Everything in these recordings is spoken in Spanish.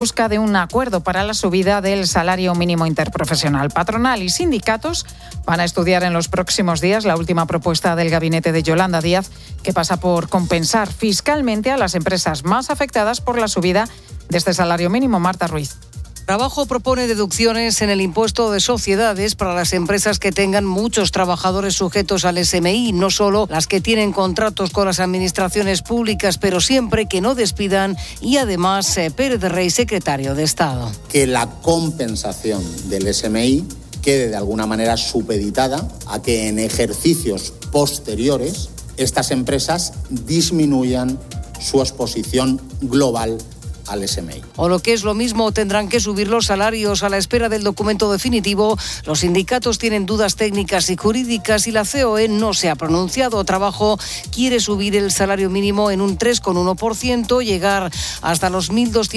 busca de un acuerdo para la subida del salario mínimo interprofesional. Patronal y sindicatos van a estudiar en los próximos días la última propuesta del gabinete de Yolanda Díaz, que pasa por compensar fiscalmente a las empresas más afectadas por la subida de este salario mínimo. Marta Ruiz. Trabajo propone deducciones en el impuesto de sociedades para las empresas que tengan muchos trabajadores sujetos al SMI, no solo las que tienen contratos con las administraciones públicas, pero siempre que no despidan. Y además, Pérez Rey, secretario de Estado. Que la compensación del SMI quede de alguna manera supeditada a que en ejercicios posteriores estas empresas disminuyan su exposición global al SMI. O lo que es lo mismo, tendrán que subir los salarios a la espera del documento definitivo. Los sindicatos tienen dudas técnicas y jurídicas y la COE no se ha pronunciado. Trabajo quiere subir el salario mínimo en un 3,1%, llegar hasta los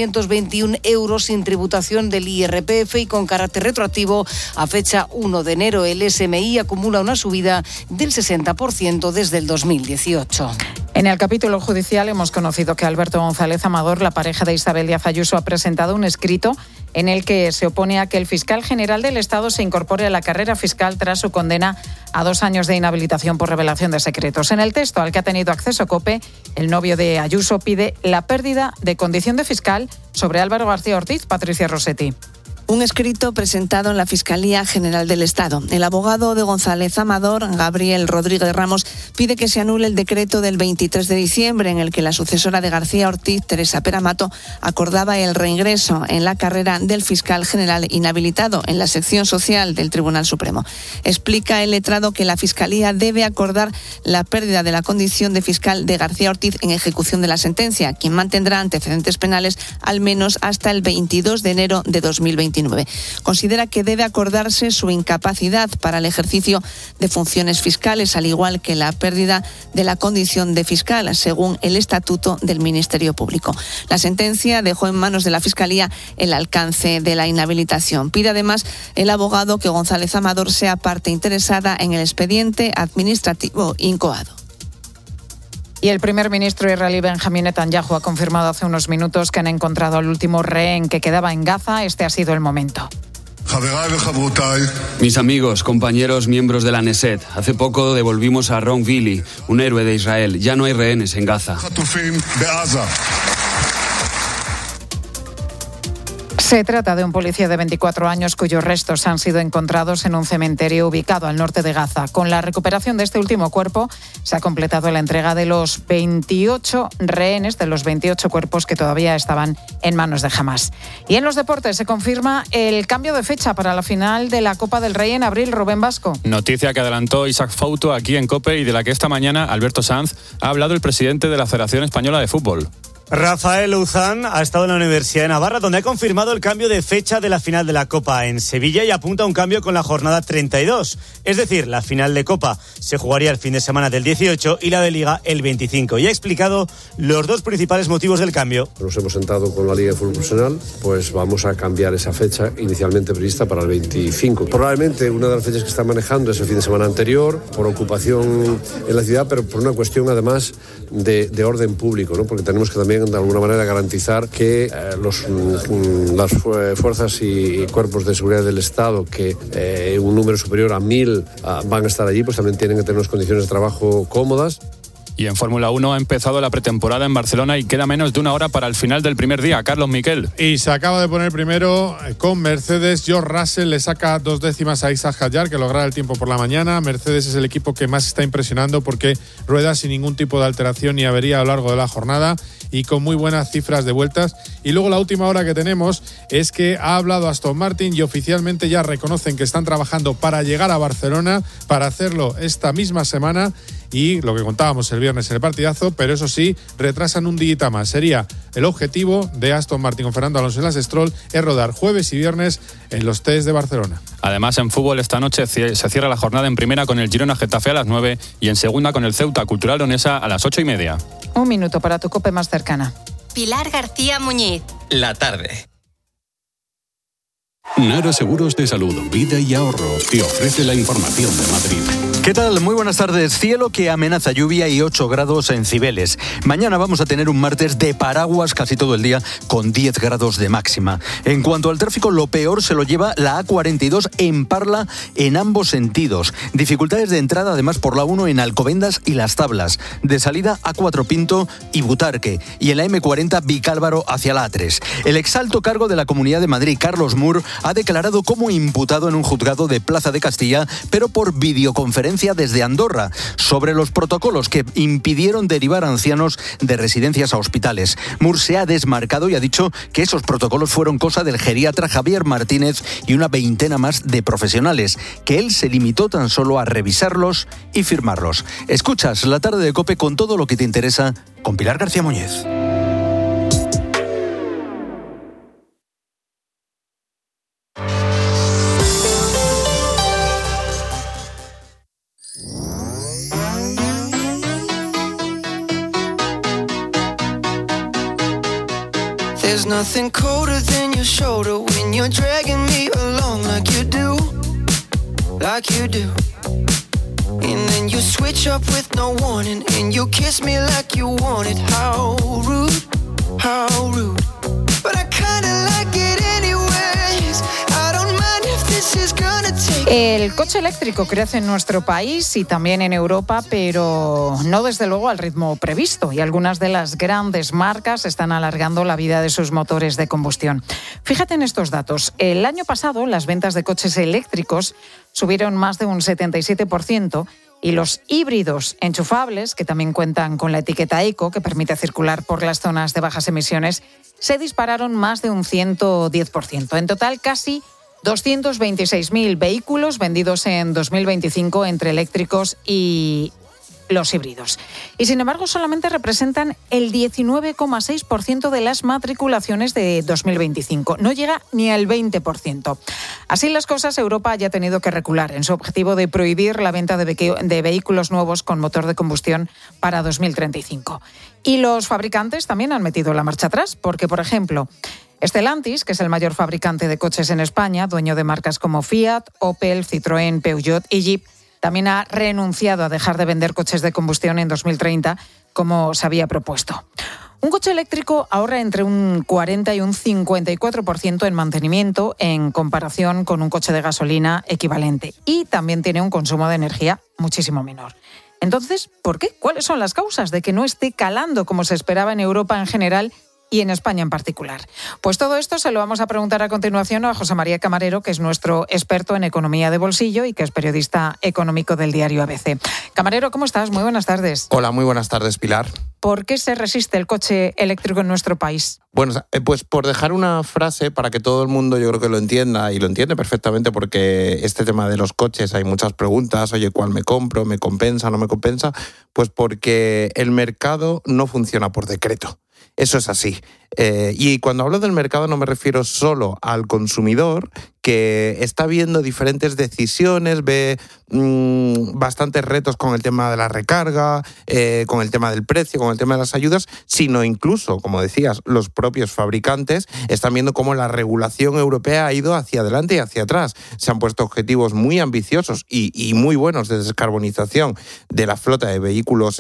1.221 euros sin tributación del IRPF y con carácter retroactivo a fecha 1 de enero. El SMI acumula una subida del 60% desde el 2018. En el capítulo judicial hemos conocido que Alberto González Amador, la pareja de Isabel Díaz Ayuso, ha presentado un escrito en el que se opone a que el fiscal general del Estado se incorpore a la carrera fiscal tras su condena a 2 años de inhabilitación por revelación de secretos. En el texto al que ha tenido acceso COPE, el novio de Ayuso pide la pérdida de condición de fiscal sobre Álvaro García Ortiz. Patricia Rossetti. Un escrito presentado en la Fiscalía General del Estado. El abogado de González Amador, Gabriel Rodríguez Ramos, pide que se anule el decreto del 23 de diciembre en el que la sucesora de García Ortiz, Teresa Peramato, acordaba el reingreso en la carrera del fiscal general inhabilitado en la sección social del Tribunal Supremo. Explica el letrado que la Fiscalía debe acordar la pérdida de la condición de fiscal de García Ortiz en ejecución de la sentencia, quien mantendrá antecedentes penales al menos hasta el 22 de enero de 2029. Considera que debe acordarse su incapacidad para el ejercicio de funciones fiscales, al igual que la pérdida de la condición de fiscal, según el Estatuto del Ministerio Público. La sentencia dejó en manos de la Fiscalía el alcance de la inhabilitación. Pide además el abogado que González Amador sea parte interesada en el expediente administrativo incoado. Y el primer ministro israelí Benjamín Netanyahu ha confirmado hace unos minutos que han encontrado al último rehén que quedaba en Gaza. Este ha sido el momento. Mis amigos, compañeros, miembros de la Knesset, hace poco devolvimos a Ron Vili, un héroe de Israel. Ya no hay rehenes en Gaza. Se trata de un policía de 24 años cuyos restos han sido encontrados en un cementerio ubicado al norte de Gaza. Con la recuperación de este último cuerpo se ha completado la entrega de los 28 rehenes, de los 28 cuerpos que todavía estaban en manos de Hamás. Y en los deportes se confirma el cambio de fecha para la final de la Copa del Rey en abril. Rubén Vasco. Noticia que adelantó Isaac Fouto aquí en COPE y de la que esta mañana Alberto Sanz ha hablado el presidente de la Federación Española de Fútbol. Rafael Luzán ha estado en la Universidad de Navarra, donde ha confirmado el cambio de fecha de la final de la Copa en Sevilla y apunta a un cambio con la jornada 32. Es decir, la final de Copa se jugaría el fin de semana del 18 y la de Liga el 25. Y ha explicado los dos principales motivos del cambio. Nos hemos sentado con la Liga de Fútbol Profesional, pues vamos a cambiar esa fecha inicialmente prevista para el 25. Probablemente una de las fechas que está manejando es el fin de semana anterior, por ocupación en la ciudad, pero por una cuestión además de orden público, ¿no? Porque tenemos que también de alguna manera garantizar que las fuerzas y cuerpos de seguridad del Estado, que un número superior a 1.000 van a estar allí, pues también tienen que tener unas condiciones de trabajo cómodas. Y en Fórmula 1 ha empezado la pretemporada en Barcelona y queda menos de una hora para el final del primer día. Carlos Miquel. Y se acaba de poner primero con Mercedes. George Russell le saca 2 décimas a Isaac Hadjar, que logrará el tiempo por la mañana. Mercedes es el equipo que más está impresionando porque rueda sin ningún tipo de alteración ni avería a lo largo de la jornada y con muy buenas cifras de vueltas. Y luego la última hora que tenemos es que ha hablado Aston Martin y oficialmente ya reconocen que están trabajando para llegar a Barcelona, para hacerlo esta misma semana. Y lo que contábamos el viernes en el partidazo, pero eso sí, retrasan un día más. Sería el objetivo de Aston Martin con Fernando Alonso en las Stroll, es rodar jueves y viernes en los test de Barcelona. Además, en fútbol esta noche se cierra la jornada en primera con el Girona Getafe a las 9 y en segunda con el Ceuta Cultural Leonesa a las 8:30. Un minuto para tu COPE más cercana. Pilar García Muñiz. La tarde. Nara Seguros de Salud, Vida y Ahorro te ofrece la información de Madrid. ¿Qué tal? Muy buenas tardes. Cielo que amenaza lluvia y 8 grados en Cibeles. Mañana vamos a tener un martes de paraguas casi todo el día con 10 grados de máxima. En cuanto al tráfico, lo peor se lo lleva la A42 en Parla en ambos sentidos. Dificultades de entrada además por la 1 en Alcobendas y Las Tablas. De salida A4 Pinto y Butarque. Y en la M40 Vicálvaro hacia la A3. El exalto cargo de la Comunidad de Madrid, Carlos Mur, ha declarado como imputado en un juzgado de Plaza de Castilla, pero por videoconferencia desde Andorra, sobre los protocolos que impidieron derivar a ancianos de residencias a hospitales. Mur se ha desmarcado y ha dicho que esos protocolos fueron cosa del geriatra Javier Martínez y una veintena más de profesionales, que él se limitó tan solo a revisarlos y firmarlos. Escuchas La Tarde de COPE con todo lo que te interesa con Pilar García Muñez. There's nothing colder than your shoulder when you're dragging me along like you do, And then you switch up with no warning and you kiss me like you want it. How rude, but I kinda like it anyways. I don't mind if this is gonna take. El coche eléctrico crece en nuestro país y también en Europa, pero no desde luego al ritmo previsto, y algunas de las grandes marcas están alargando la vida de sus motores de combustión. Fíjate en estos datos. El año pasado las ventas de coches eléctricos subieron más de un 77%, y los híbridos enchufables, que también cuentan con la etiqueta Eco, que permite circular por las zonas de bajas emisiones, se dispararon más de un 110%. En total, casi 226.000 vehículos vendidos en 2025 entre eléctricos y los híbridos. Y sin embargo, solamente representan el 19,6% de las matriculaciones de 2025. No llega ni al 20%. Así las cosas, Europa haya tenido que recular en su objetivo de prohibir la venta de vehículos nuevos con motor de combustión para 2035. Y los fabricantes también han metido la marcha atrás, porque, por ejemplo, Stellantis, que es el mayor fabricante de coches en España, dueño de marcas como Fiat, Opel, Citroën, Peugeot y Jeep, también ha renunciado a dejar de vender coches de combustión en 2030, como se había propuesto. Un coche eléctrico ahorra entre un 40 y un 54% en mantenimiento en comparación con un coche de gasolina equivalente, y también tiene un consumo de energía muchísimo menor. Entonces, ¿por qué? ¿Cuáles son las causas de que no esté calando como se esperaba en Europa en general y en España en particular? Pues todo esto se lo vamos a preguntar a continuación a José María Camarero, que es nuestro experto en economía de bolsillo y que es periodista económico del diario ABC. Camarero, ¿cómo estás? Muy buenas tardes. Hola, muy buenas tardes, Pilar. ¿Por qué se resiste el coche eléctrico en nuestro país? Bueno, pues por dejar una frase para que todo el mundo yo creo que lo entienda, y lo entiende perfectamente, porque este tema de los coches hay muchas preguntas. Oye, ¿cuál me compro? ¿Me compensa? ¿No me compensa? Pues porque el mercado no funciona por decreto. Eso es así. Y cuando hablo del mercado no me refiero solo al consumidor, que está viendo diferentes decisiones, ve bastantes retos con el tema de la recarga, con el tema del precio, con el tema de las ayudas, sino incluso, como decías, los propios fabricantes están viendo cómo la regulación europea ha ido hacia adelante y hacia atrás. Se han puesto objetivos muy ambiciosos y muy buenos de descarbonización de la flota de vehículos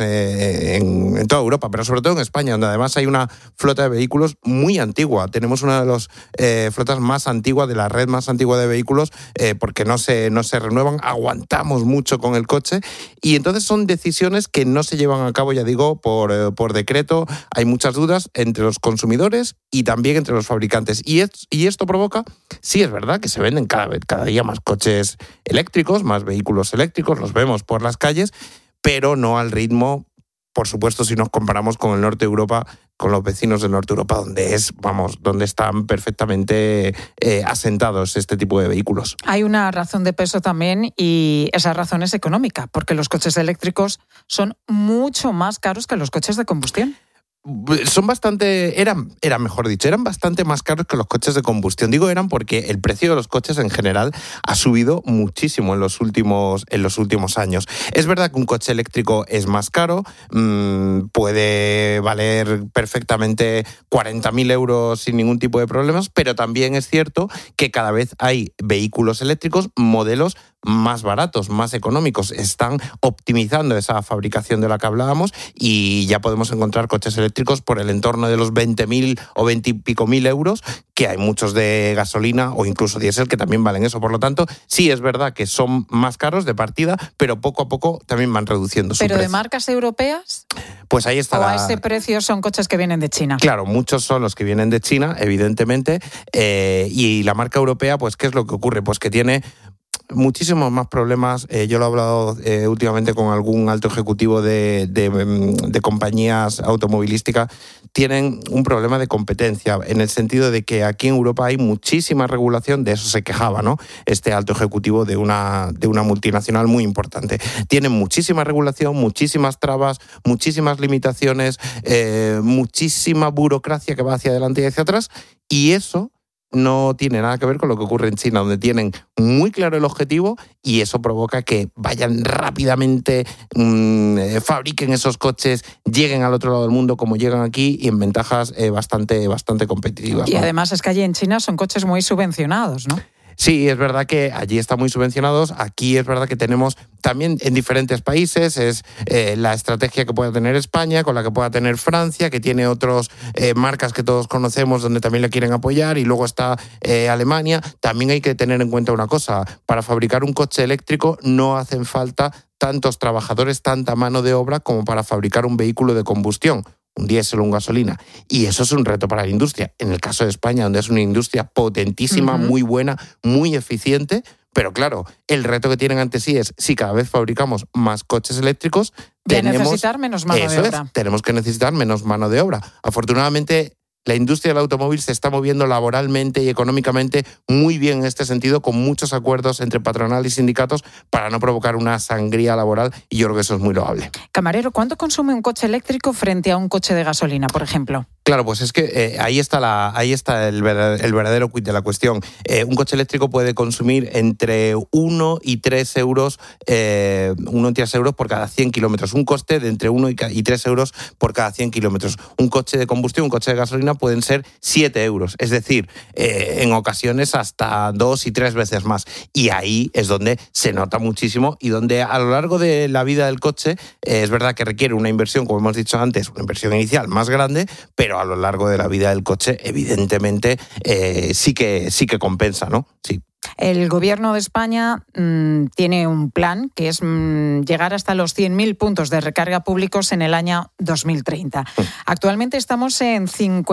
en toda Europa, pero sobre todo en España, donde además hay una flota de vehículos muy antigua. Tenemos una de las flotas más antiguas, de la red más antigua de vehículos, porque no se renuevan, aguantamos mucho con el coche, y entonces son decisiones que no se llevan a cabo, ya digo, por decreto. Hay muchas dudas entre los consumidores y también entre los fabricantes, y esto provoca, sí es verdad, que se venden cada día más coches eléctricos, más vehículos eléctricos, los vemos por las calles, pero no al ritmo, por supuesto, si nos comparamos con el norte de Europa, con los vecinos del norte de Europa, donde están perfectamente asentados este tipo de vehículos. Hay una razón de peso también, y esa razón es económica, porque los coches eléctricos son mucho más caros que los coches de combustión. son bastante, eran bastante más caros que los coches de combustión. Digo eran porque el precio de los coches en general ha subido muchísimo en los últimos años. Es verdad que un coche eléctrico es más caro, puede valer perfectamente 40.000 euros sin ningún tipo de problemas, pero también es cierto que cada vez hay vehículos eléctricos, modelos más baratos, más económicos. Están optimizando esa fabricación de la que hablábamos y ya podemos encontrar coches eléctricos por el entorno de los 20.000 o 20 y pico mil euros, que hay muchos de gasolina o incluso diésel que también valen eso. Por lo tanto, sí es verdad que son más caros de partida, pero poco a poco también van reduciendo su precio. ¿Pero de marcas europeas? Pues ahí está. ¿O a ese precio son coches que vienen de China? Claro, muchos son los que vienen de China, evidentemente, y la marca europea, pues ¿qué es lo que ocurre? Pues que tiene muchísimos más problemas. Yo lo he hablado últimamente con algún alto ejecutivo de compañías automovilísticas. Tienen un problema de competencia en el sentido de que aquí en Europa hay muchísima regulación. De eso se quejaba, ¿no? Este alto ejecutivo de una multinacional muy importante. Tienen muchísima regulación, muchísimas trabas, muchísimas limitaciones, muchísima burocracia que va hacia adelante y hacia atrás, y eso no tiene nada que ver con lo que ocurre en China, donde tienen muy claro el objetivo y eso provoca que vayan rápidamente, fabriquen esos coches, lleguen al otro lado del mundo como llegan aquí y en ventajas bastante competitivas. Y además es que allí en China son coches muy subvencionados, ¿no? Sí, es verdad que allí están muy subvencionados. Aquí es verdad que tenemos también en diferentes países, es la estrategia que pueda tener España, con la que pueda tener Francia, que tiene otras marcas que todos conocemos donde también le quieren apoyar, y luego está Alemania. También hay que tener en cuenta una cosa: para fabricar un coche eléctrico no hacen falta tantos trabajadores, tanta mano de obra como para fabricar un vehículo de combustión, un diésel o un gasolina. Y eso es un reto para la industria. En el caso de España, donde es una industria potentísima, muy buena, muy eficiente, pero claro, el reto que tienen ante sí es, si cada vez fabricamos más coches eléctricos, necesitar menos mano de obra. Tenemos que necesitar menos mano de obra. Afortunadamente, la industria del automóvil se está moviendo laboralmente y económicamente muy bien en este sentido, con muchos acuerdos entre patronal y sindicatos para no provocar una sangría laboral, y yo creo que eso es muy loable. Camarero, ¿cuánto consume un coche eléctrico frente a un coche de gasolina, por ejemplo? Claro, pues es que ahí está el verdadero quid de la cuestión. Un coche eléctrico puede consumir entre 1 y 3 euros, 1 y 3 euros por cada 100 kilómetros. Un coste de entre 1 y 3 euros por cada 100 kilómetros. Un coche de combustión, un coche de gasolina pueden ser 7 euros. Es decir, en ocasiones hasta 2 y 3 veces más. Y ahí es donde se nota muchísimo y donde a lo largo de la vida del coche es verdad que requiere una inversión, como hemos dicho antes, una inversión inicial más grande, pero a lo largo de la vida del coche, evidentemente, sí que compensa, ¿no? Sí. El Gobierno de España tiene un plan que es llegar hasta los 100.000 puntos de recarga públicos en el año 2030. Actualmente estamos en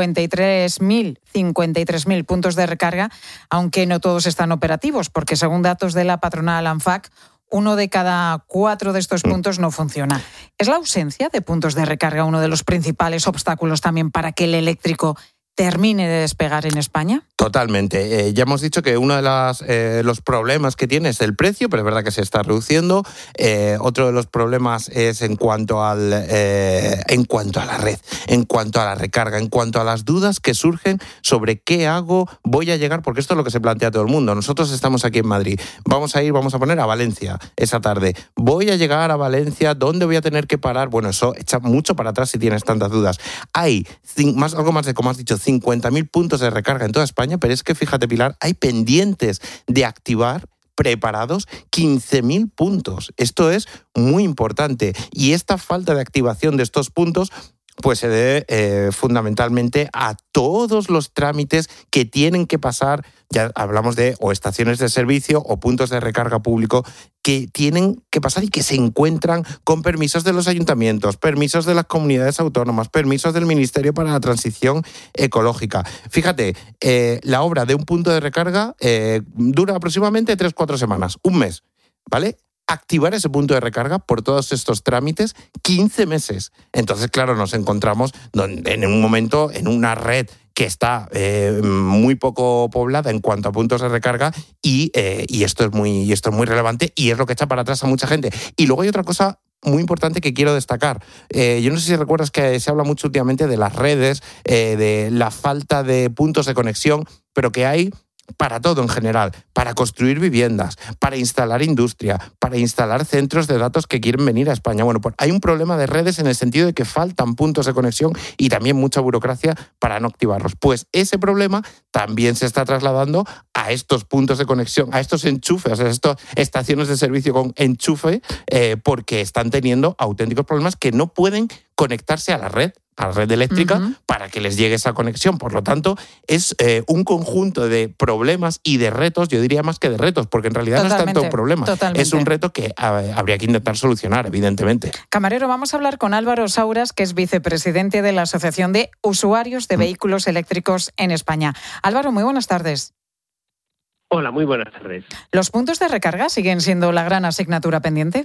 53.000 puntos de recarga, aunque no todos están operativos, porque según datos de la patronal ANFAC, 1 de cada 4 de estos puntos no funciona. ¿Es la ausencia de puntos de recarga uno de los principales obstáculos también para que el eléctrico termine de despegar en España? Totalmente. Ya hemos dicho que uno de los problemas que tiene es el precio, pero es verdad que se está reduciendo. Otro de los problemas es en cuanto a la red, en cuanto a la recarga, en cuanto a las dudas que surgen sobre qué hago, voy a llegar, porque esto es lo que se plantea todo el mundo. Nosotros estamos aquí en Madrid, vamos a poner a Valencia esa tarde. Voy a llegar a Valencia, ¿dónde voy a tener que parar? Bueno, eso echa mucho para atrás si tienes tantas dudas. Hay algo más de, como has dicho, 50.000 puntos de recarga en toda España, pero es que fíjate, Pilar, hay pendientes de activar, preparados, 15.000 puntos. Esto es muy importante, y esta falta de activación de estos puntos pues se debe fundamentalmente a todos los trámites que tienen que pasar. Ya hablamos de o estaciones de servicio o puntos de recarga público que tienen que pasar y que se encuentran con permisos de los ayuntamientos, permisos de las comunidades autónomas, permisos del Ministerio para la Transición Ecológica. Fíjate, la obra de un punto de recarga dura aproximadamente 3-4 semanas, un mes, ¿vale? Activar ese punto de recarga por todos estos trámites, 15 meses. Entonces, claro, nos encontramos en un momento en una red que está muy poco poblada en cuanto a puntos de recarga, y esto es muy relevante y es lo que echa para atrás a mucha gente. Y luego hay otra cosa muy importante que quiero destacar. Yo no sé si recuerdas que se habla mucho últimamente de las redes, de la falta de puntos de conexión, pero que hay para todo en general, para construir viviendas, para instalar industria, para instalar centros de datos que quieren venir a España. Bueno, pues hay un problema de redes en el sentido de que faltan puntos de conexión y también mucha burocracia para no activarlos. Pues ese problema también se está trasladando a estos puntos de conexión, a estos enchufes, a estas estaciones de servicio con enchufe, porque están teniendo auténticos problemas que no pueden conectarse a la red eléctrica para que les llegue esa conexión. Por lo tanto, es un conjunto de problemas y de retos, yo diría más que de retos, porque en realidad no es tanto un problema. Es un reto que habría que intentar solucionar, evidentemente. Camarero, vamos a hablar con Álvaro Sauras, que es vicepresidente de la Asociación de Usuarios de Vehículos Eléctricos en España. Álvaro, muy buenas tardes. Hola, muy buenas tardes. ¿Los puntos de recarga siguen siendo la gran asignatura pendiente?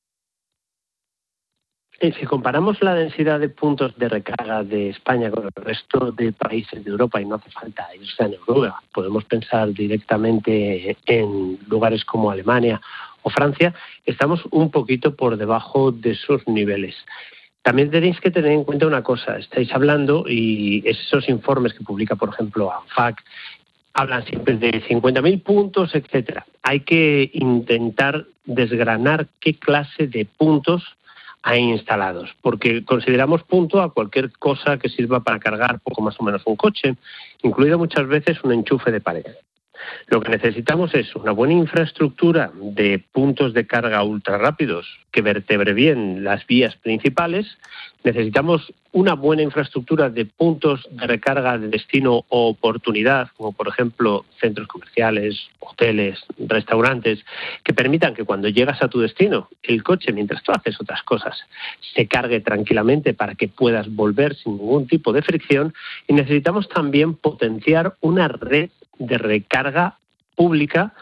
Si comparamos la densidad de puntos de recarga de España con el resto de países de Europa, y no hace falta irse a Europa, podemos pensar directamente en lugares como Alemania o Francia, estamos un poquito por debajo de esos niveles. También tenéis que tener en cuenta una cosa, estáis hablando, y esos informes que publica, por ejemplo, ANFAC, hablan siempre de 50.000 puntos, etcétera. Hay que intentar desgranar qué clase de puntos hay instalados, porque consideramos punto a cualquier cosa que sirva para cargar poco más o menos un coche, incluido muchas veces un enchufe de pared. Lo que necesitamos es una buena infraestructura de puntos de carga ultra rápidos que vertebre bien las vías principales. Necesitamos una buena infraestructura de puntos de recarga de destino o oportunidad, como por ejemplo centros comerciales, hoteles, restaurantes, que permitan que cuando llegas a tu destino, el coche, mientras tú haces otras cosas, se cargue tranquilamente para que puedas volver sin ningún tipo de fricción. Y necesitamos también potenciar una red de recarga pública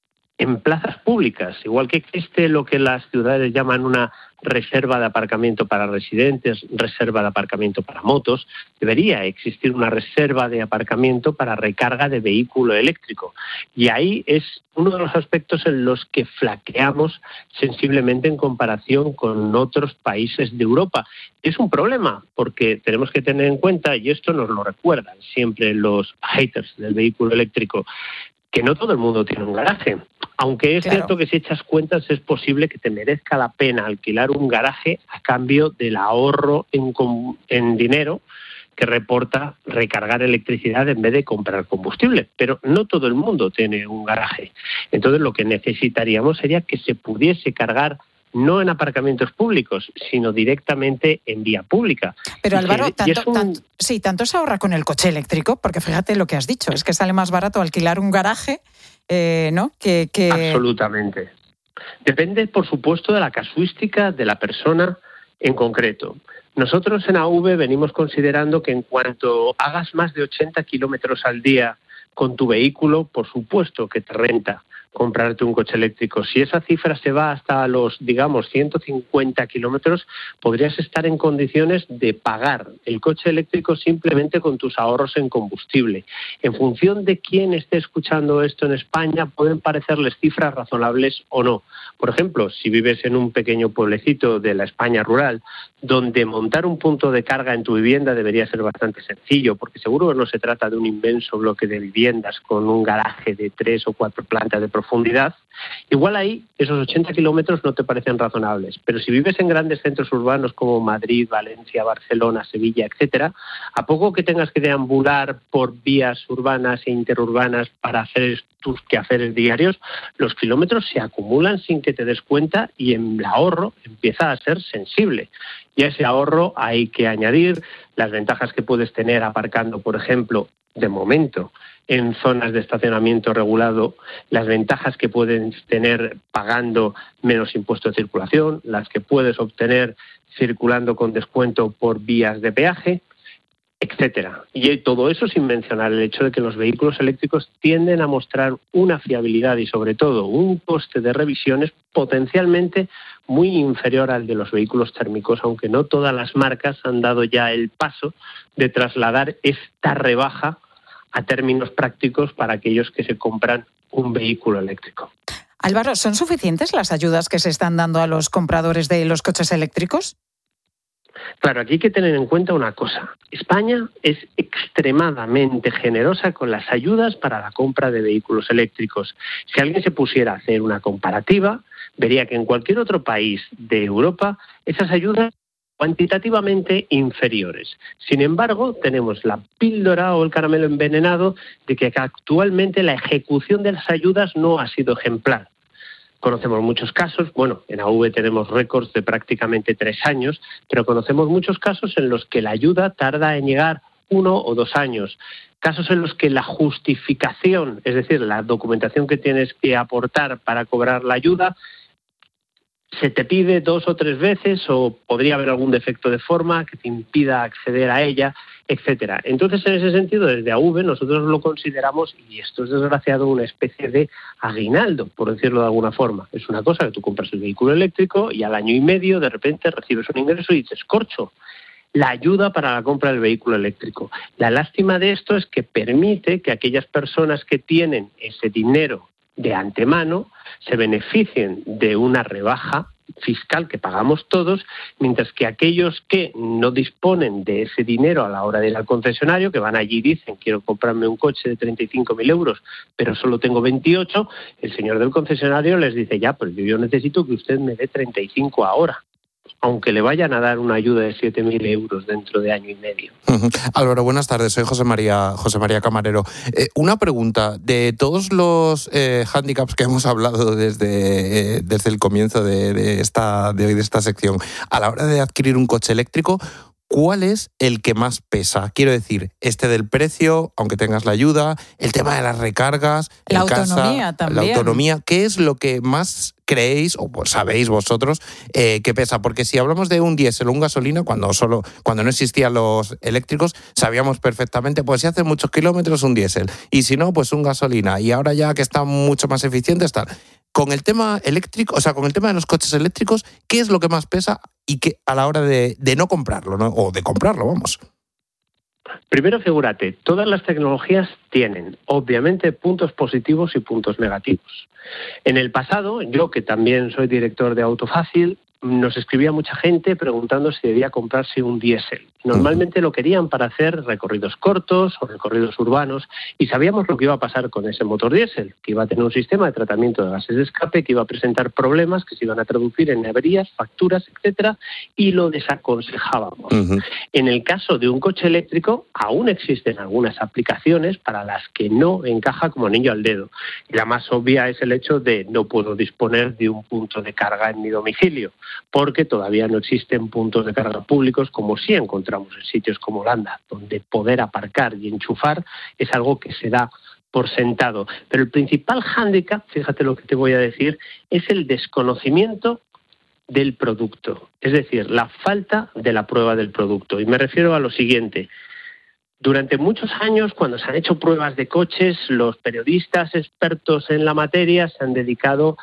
en plazas públicas, igual que existe lo que las ciudades llaman una reserva de aparcamiento para residentes, reserva de aparcamiento para motos, debería existir una reserva de aparcamiento para recarga de vehículo eléctrico. Y ahí es uno de los aspectos en los que flaqueamos sensiblemente en comparación con otros países de Europa. Es un problema porque tenemos que tener en cuenta, y esto nos lo recuerdan siempre los haters del vehículo eléctrico, que no todo el mundo tiene un garaje. Aunque es cierto que si echas cuentas es posible que te merezca la pena alquilar un garaje a cambio del ahorro en dinero que reporta recargar electricidad en vez de comprar combustible. Pero no todo el mundo tiene un garaje. Entonces lo que necesitaríamos sería que se pudiese cargar no en aparcamientos públicos, sino directamente en vía pública. Pero Álvaro, tanto se ahorra con el coche eléctrico, porque fíjate lo que has dicho, es que sale más barato alquilar un garaje, ¿no? Que... Absolutamente. Depende, por supuesto, de la casuística de la persona en concreto. Nosotros en AV venimos considerando que en cuanto hagas más de 80 kilómetros al día con tu vehículo, por supuesto que te renta comprarte un coche eléctrico. Si esa cifra se va hasta los, 150 kilómetros, podrías estar en condiciones de pagar el coche eléctrico simplemente con tus ahorros en combustible. En función de quién esté escuchando esto en España, pueden parecerles cifras razonables o no. Por ejemplo, si vives en un pequeño pueblecito de la España rural, donde montar un punto de carga en tu vivienda debería ser bastante sencillo, porque seguro no se trata de un inmenso bloque de viviendas con un garaje de 3 o 4 plantas de profundidad, igual ahí esos 80 kilómetros no te parecen razonables. Pero si vives en grandes centros urbanos como Madrid, Valencia, Barcelona, Sevilla, etcétera, a poco que tengas que deambular por vías urbanas e interurbanas para hacer tus quehaceres diarios, los kilómetros se acumulan sin que te des cuenta y el ahorro empieza a ser sensible. Y a ese ahorro hay que añadir las ventajas que puedes tener aparcando, por ejemplo, de momento, en zonas de estacionamiento regulado, las ventajas que puedes tener pagando menos impuesto de circulación, las que puedes obtener circulando con descuento por vías de peaje, etcétera. Y todo eso sin mencionar el hecho de que los vehículos eléctricos tienden a mostrar una fiabilidad y sobre todo un coste de revisiones potencialmente muy inferior al de los vehículos térmicos, aunque no todas las marcas han dado ya el paso de trasladar esta rebaja a términos prácticos para aquellos que se compran un vehículo eléctrico. Álvaro, ¿son suficientes las ayudas que se están dando a los compradores de los coches eléctricos? Claro, aquí hay que tener en cuenta una cosa. España es extremadamente generosa con las ayudas para la compra de vehículos eléctricos. Si alguien se pusiera a hacer una comparativa, vería que en cualquier otro país de Europa esas ayudas son cuantitativamente inferiores. Sin embargo, tenemos la píldora o el caramelo envenenado de que actualmente la ejecución de las ayudas no ha sido ejemplar. Conocemos muchos casos, en AV tenemos récords de prácticamente 3 años, pero conocemos muchos casos en los que la ayuda tarda en llegar 1 o 2 años. Casos en los que la justificación, es decir, la documentación que tienes que aportar para cobrar la ayuda, se te pide 2 o 3 veces o podría haber algún defecto de forma que te impida acceder a ella, etcétera. Entonces, en ese sentido, desde AV nosotros lo consideramos, y esto es desgraciado, una especie de aguinaldo, por decirlo de alguna forma. Es una cosa que tú compras el vehículo eléctrico y al año y medio de repente recibes un ingreso y dices, corcho, la ayuda para la compra del vehículo eléctrico. La lástima de esto es que permite que aquellas personas que tienen ese dinero de antemano se beneficien de una rebaja fiscal que pagamos todos, mientras que aquellos que no disponen de ese dinero a la hora de ir al concesionario, que van allí y dicen quiero comprarme un coche de 35.000 euros, pero solo tengo 28, el señor del concesionario les dice ya, pero yo necesito que usted me dé 35 ahora, aunque le vayan a dar una ayuda de 7.000 euros dentro de año y medio. Álvaro, buenas tardes. Soy José María Camarero. Una pregunta. De todos los hándicaps que hemos hablado desde el comienzo de esta sección, a la hora de adquirir un coche eléctrico, ¿cuál es el que más pesa? Quiero decir, del precio, aunque tengas la ayuda, el tema de las recargas, la autonomía también. La autonomía, ¿qué es lo que más creéis o sabéis vosotros que pesa? Porque si hablamos de un diésel o un gasolina, cuando no existían los eléctricos, sabíamos perfectamente, pues si hace muchos kilómetros un diésel, y si no, pues un gasolina, y ahora ya que están mucho más eficientes, tal. Con el tema eléctrico, con el tema de los coches eléctricos, ¿qué es lo que más pesa y que a la hora de no comprarlo, ¿no? O de comprarlo, vamos? Primero, figúrate, todas las tecnologías tienen, obviamente, puntos positivos y puntos negativos. En el pasado, yo que también soy director de Autofácil, nos escribía mucha gente preguntando si debía comprarse un diésel. Normalmente lo querían para hacer recorridos cortos o recorridos urbanos, y sabíamos lo que iba a pasar con ese motor diésel, que iba a tener un sistema de tratamiento de gases de escape que iba a presentar problemas que se iban a traducir en averías, facturas, etcétera, y lo desaconsejábamos. En el caso de un coche eléctrico, aún existen algunas aplicaciones para las que no encaja como anillo al dedo. Y la más obvia es el hecho de no puedo disponer de un punto de carga en mi domicilio, porque todavía no existen puntos de carga públicos como sí encontramos en sitios como Holanda, donde poder aparcar y enchufar es algo que se da por sentado. Pero el principal hándicap, fíjate lo que te voy a decir, es el desconocimiento del producto, es decir, la falta de la prueba del producto. Y me refiero a lo siguiente. Durante muchos años, cuando se han hecho pruebas de coches, los periodistas expertos en la materia se han dedicado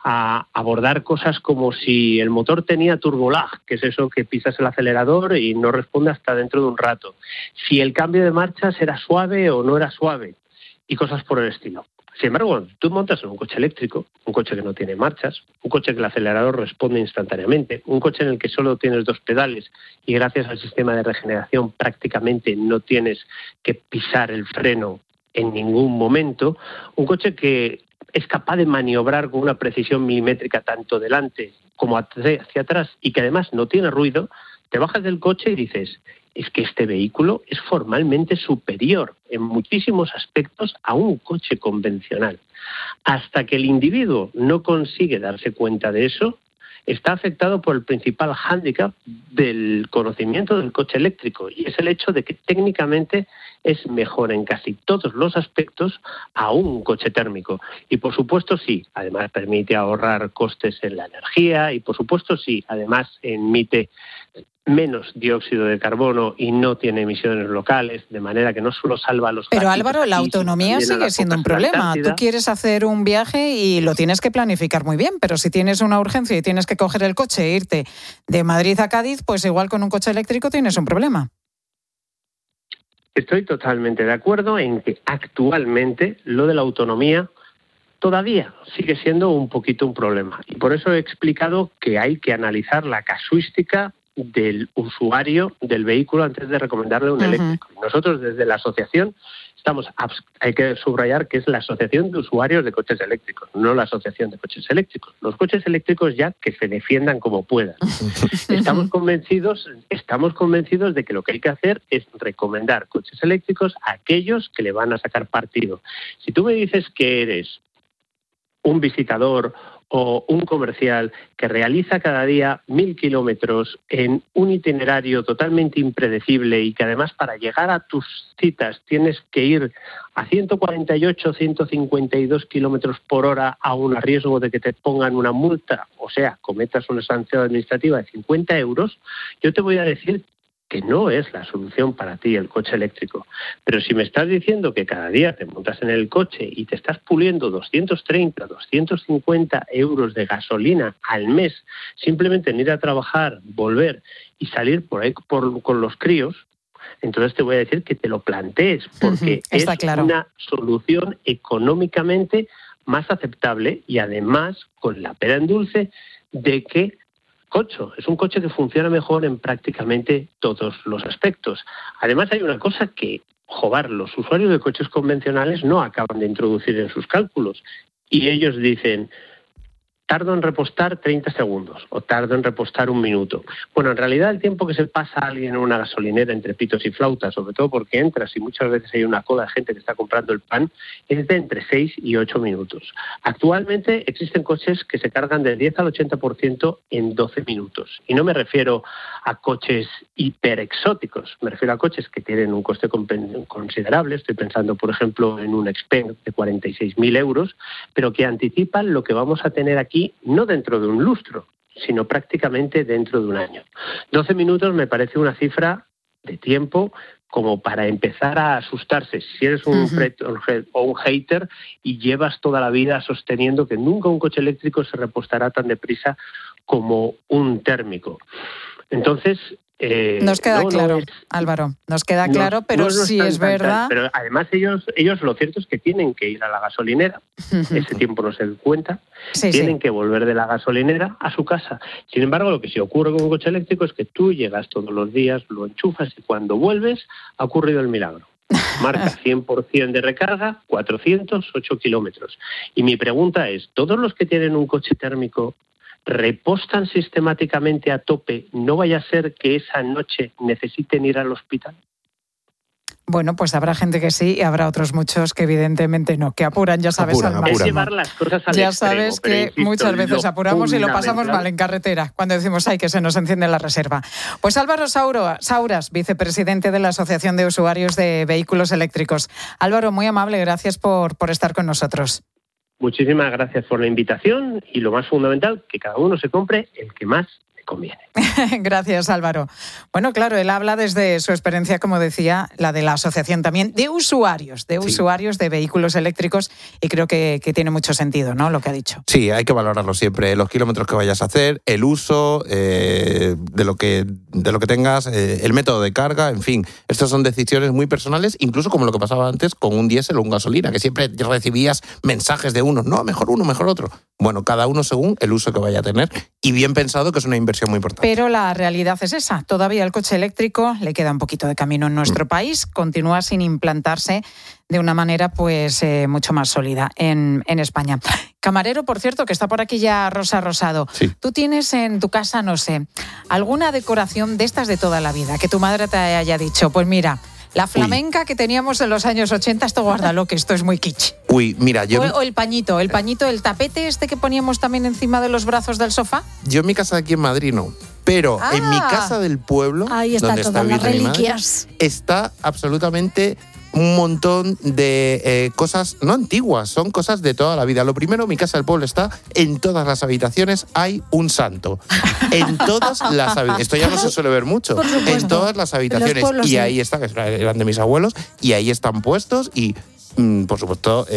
a abordar cosas como si el motor tenía turbolag, que es eso que pisas el acelerador y no responde hasta dentro de un rato, si el cambio de marchas era suave o no era suave, y cosas por el estilo. Sin embargo, cuando tú montas en un coche eléctrico, un coche que no tiene marchas, un coche que el acelerador responde instantáneamente, un coche en el que solo tienes 2 pedales y gracias al sistema de regeneración prácticamente no tienes que pisar el freno en ningún momento, un coche que es capaz de maniobrar con una precisión milimétrica tanto delante como hacia atrás y que además no tiene ruido, te bajas del coche y dices, es que este vehículo es formalmente superior en muchísimos aspectos a un coche convencional. Hasta que el individuo no consigue darse cuenta de eso, está afectado por el principal hándicap del conocimiento del coche eléctrico, y es el hecho de que técnicamente es mejor en casi todos los aspectos a un coche térmico. Y por supuesto sí, además permite ahorrar costes en la energía, y por supuesto sí, además emite menos dióxido de carbono y no tiene emisiones locales, de manera que no solo salva a los... Pero Álvaro, la autonomía sigue siendo un problema. Tú quieres hacer un viaje y lo tienes que planificar muy bien, pero si tienes una urgencia y tienes que coger el coche e irte de Madrid a Cádiz, pues igual con un coche eléctrico tienes un problema. Estoy totalmente de acuerdo en que actualmente lo de la autonomía todavía sigue siendo un poquito un problema. Y por eso he explicado que hay que analizar la casuística del usuario del vehículo antes de recomendarle un eléctrico. Nosotros desde la asociación hay que subrayar que es la Asociación de Usuarios de Coches Eléctricos, no la Asociación de Coches Eléctricos. Los coches eléctricos ya que se defiendan como puedan. Estamos convencidos de que lo que hay que hacer es recomendar coches eléctricos a aquellos que le van a sacar partido. Si tú me dices que eres un visitador o un comercial que realiza cada día 1.000 kilómetros en un itinerario totalmente impredecible y que además para llegar a tus citas tienes que ir a 148, 152 kilómetros por hora a un riesgo de que te pongan una multa, o sea, cometas una sanción administrativa de 50 euros, yo te voy a decir que no es la solución para ti el coche eléctrico. Pero si me estás diciendo que cada día te montas en el coche y te estás puliendo 230, 250 euros de gasolina al mes, simplemente en ir a trabajar, volver y salir por ahí con los críos, entonces te voy a decir que te lo plantees, porque es una solución económicamente más aceptable y además con la pera en dulce de que es un coche que funciona mejor en prácticamente todos los aspectos. Además hay una cosa que, los usuarios de coches convencionales no acaban de introducir en sus cálculos y ellos dicen, tardo en repostar 30 segundos o tardo en repostar 1 minuto. Bueno, en realidad el tiempo que se pasa alguien en una gasolinera entre pitos y flautas, sobre todo porque entras y muchas veces hay una cola de gente que está comprando el pan, es de entre 6 y 8 minutos. Actualmente existen coches que se cargan del 10 al 80% en 12 minutos. Y no me refiero a coches hiperexóticos, me refiero a coches que tienen un coste considerable. Estoy pensando, por ejemplo, en un Xpeng de 46.000 euros, pero que anticipan lo que vamos a tener aquí no dentro de un lustro, sino prácticamente dentro de un año. 12 minutos me parece una cifra de tiempo como para empezar a asustarse. Si eres un hater y llevas toda la vida sosteniendo que nunca un coche eléctrico se repostará tan deprisa como un térmico. Entonces, nos queda claro, Álvaro, nos queda claro, pero sí es verdad. Pero además ellos lo cierto es que tienen que ir a la gasolinera, ese tiempo no se cuenta, tienen que volver de la gasolinera a su casa. Sin embargo, lo que sí ocurre con un coche eléctrico es que tú llegas todos los días, lo enchufas y cuando vuelves ha ocurrido el milagro. Marca 100% de recarga, 408 kilómetros. Y mi pregunta es, ¿todos los que tienen un coche térmico repostan sistemáticamente a tope? ¿No vaya a ser que esa noche necesiten ir al hospital? Bueno, pues habrá gente que sí y habrá otros muchos que evidentemente no, que apuran, ya sabes, al máximo. Es llevar las cosas al ya extremo, sabes que insisto, muchas veces apuramos y lo pasamos mal en carretera cuando decimos, ay, que se nos enciende la reserva. Pues Álvaro Sauras, vicepresidente de la Asociación de Usuarios de Vehículos Eléctricos. Álvaro, muy amable, gracias por estar con nosotros. Muchísimas gracias por la invitación y lo más fundamental, que cada uno se compre el que más le conviene. Gracias, Álvaro. Bueno, claro, él habla desde su experiencia, como decía, la de la asociación también de usuarios de vehículos eléctricos y creo que tiene mucho sentido, ¿no?, lo que ha dicho. Sí, hay que valorarlo siempre, los kilómetros que vayas a hacer, el uso de lo que tengas, el método de carga, en fin, estas son decisiones muy personales, incluso como lo que pasaba antes con un diésel o un gasolina, que siempre recibías mensajes de uno, mejor uno, mejor otro. Bueno, cada uno según el uso que vaya a tener y bien pensado, que es una inversión muy importante. Pero la realidad es esa. Todavía el coche eléctrico le queda un poquito de camino en nuestro país. Continúa sin implantarse de una manera pues mucho más sólida en España. Camarero, por cierto, que está por aquí ya Rosa Rosado. Sí. Tú tienes en tu casa, no sé, alguna decoración de estas de toda la vida, que tu madre te haya dicho, pues mira, la flamenca que teníamos en los años 80, esto guárdalo, que esto es muy kitsch. Mira, yo... O el pañito, el tapete este que poníamos también encima de los brazos del sofá. Yo en mi casa de aquí en Madrid no. Pero en mi casa del pueblo, ahí está, donde todas está las reliquias, está absolutamente un montón de cosas no antiguas, son cosas de toda la vida. Lo primero, mi casa del pueblo está en todas las habitaciones hay un santo. En todas las habitaciones. Esto ya no se suele ver mucho. En todas las habitaciones. Y ahí está, que eran de mis abuelos, y ahí están puestos y por supuesto,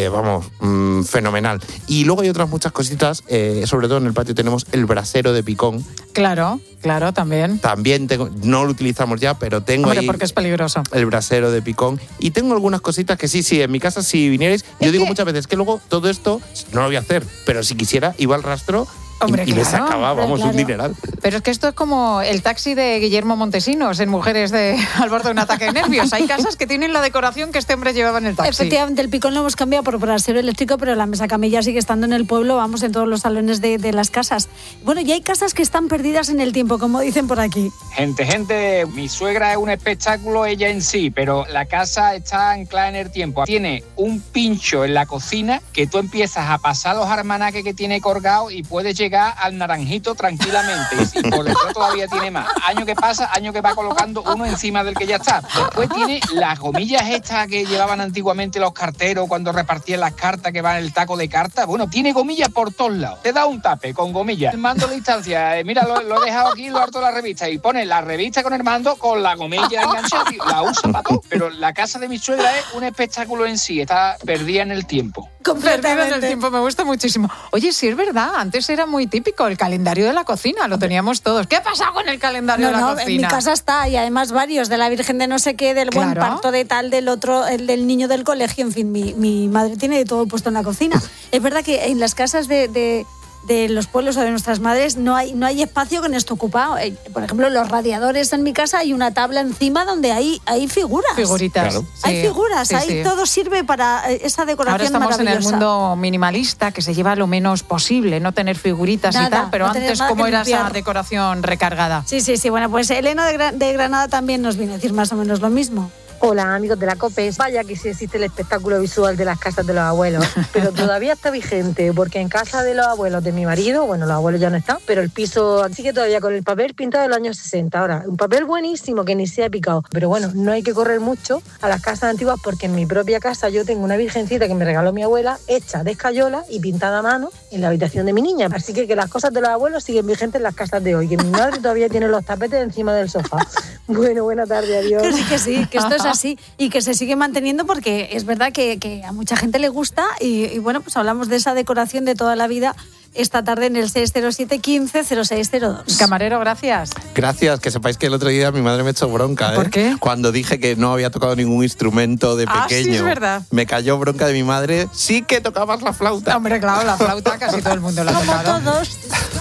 fenomenal. Y luego hay otras muchas cositas, sobre todo en el patio tenemos el brasero de picón. Claro, también. También tengo, no lo utilizamos ya, pero tengo ahí porque es peligroso. El brasero de picón. Y tengo algunas cositas que sí, en mi casa si vinierais, yo digo muchas veces que luego todo esto no lo voy a hacer, pero si quisiera iba al rastro. Hombre, y les sacaba, un dineral. Pero es que esto es como el taxi de Guillermo Montesinos en Mujeres al borde de un ataque de nervios. Hay casas que tienen la decoración que este hombre llevaba en el taxi. Efectivamente, el picón lo hemos cambiado por brasero eléctrico, pero la mesa camilla sigue estando en el pueblo, vamos, en todos los salones de las casas. Bueno, y hay casas que están perdidas en el tiempo, como dicen por aquí. Gente, mi suegra es un espectáculo ella en sí, pero la casa está anclada en el tiempo. Tiene un pincho en la cocina que tú empiezas a pasar los almanaques que tiene colgados y puedes llegar al naranjito tranquilamente y por dentro todavía tiene más. Año que pasa, año que va colocando uno encima del que ya está. Después tiene las gomillas estas que llevaban antiguamente los carteros cuando repartían las cartas que van en el taco de cartas. Bueno, tiene gomillas por todos lados. Te da un tape con gomillas. El mando de distancia, mira, lo he dejado aquí, lo harto de la revista y pone la revista con el mando con la gomilla enganchada. La usa para todo. Pero la casa de mi suegra es un espectáculo en sí. Está perdida en el tiempo. Perdida en el tiempo, me gusta muchísimo. Oye, sí es verdad, antes era muy típico el calendario de la cocina, lo teníamos todos. ¿Qué ha pasado con el calendario de la cocina? En mi casa está, y además varios, de la Virgen de no sé qué, del buen parto de tal, del otro, el del niño del colegio, en fin, mi madre tiene de todo puesto en la cocina. Es verdad que en las casas de los pueblos o de nuestras madres no hay espacio con esto ocupado. Por ejemplo, los radiadores en mi casa hay una tabla encima donde hay figuras. Figuritas. Claro. Hay figuras, todo sirve para esa decoración. Ahora estamos maravillosa. en el mundo minimalista, que se lleva lo menos posible, no tener figuritas y tal, pero antes ¿cómo era esa decoración recargada? Sí, bueno, pues Elena de Granada también nos viene a decir más o menos lo mismo. Hola amigos de la COPE, vaya que sí existe el espectáculo visual de las casas de los abuelos, pero todavía está vigente, porque en casa de los abuelos de mi marido, bueno, los abuelos ya no están, pero el piso sigue todavía con el papel pintado del año 60. Ahora, un papel buenísimo que ni se ha picado, pero bueno, no hay que correr mucho a las casas antiguas, porque en mi propia casa yo tengo una virgencita que me regaló mi abuela, hecha de escayola y pintada a mano en la habitación de mi niña, así que las cosas de los abuelos siguen vigentes en las casas de hoy, que mi madre todavía tiene los tapetes encima del sofá. Bueno, buena tarde, adiós. Que sí, que esto es así y que se sigue manteniendo, porque es verdad que a mucha gente le gusta y bueno, pues hablamos de esa decoración de toda la vida esta tarde en el 607 15 0602. Camarero, gracias. Gracias, que sepáis que el otro día mi madre me echó bronca. ¿Por qué? Cuando dije que no había tocado ningún instrumento de pequeño. Sí, es verdad. Me cayó bronca de mi madre. Sí que tocabas la flauta. Hombre, claro, la flauta casi todo el mundo la ha tocado. Como todos.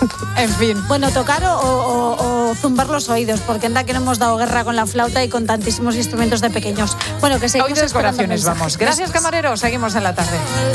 En fin. Bueno, tocar o zumbar los oídos, porque anda que no hemos dado guerra con la flauta y con tantísimos instrumentos de pequeños. Bueno, que seguimos. Hoy decoraciones vamos. Gracias, camarero. Seguimos en la tarde.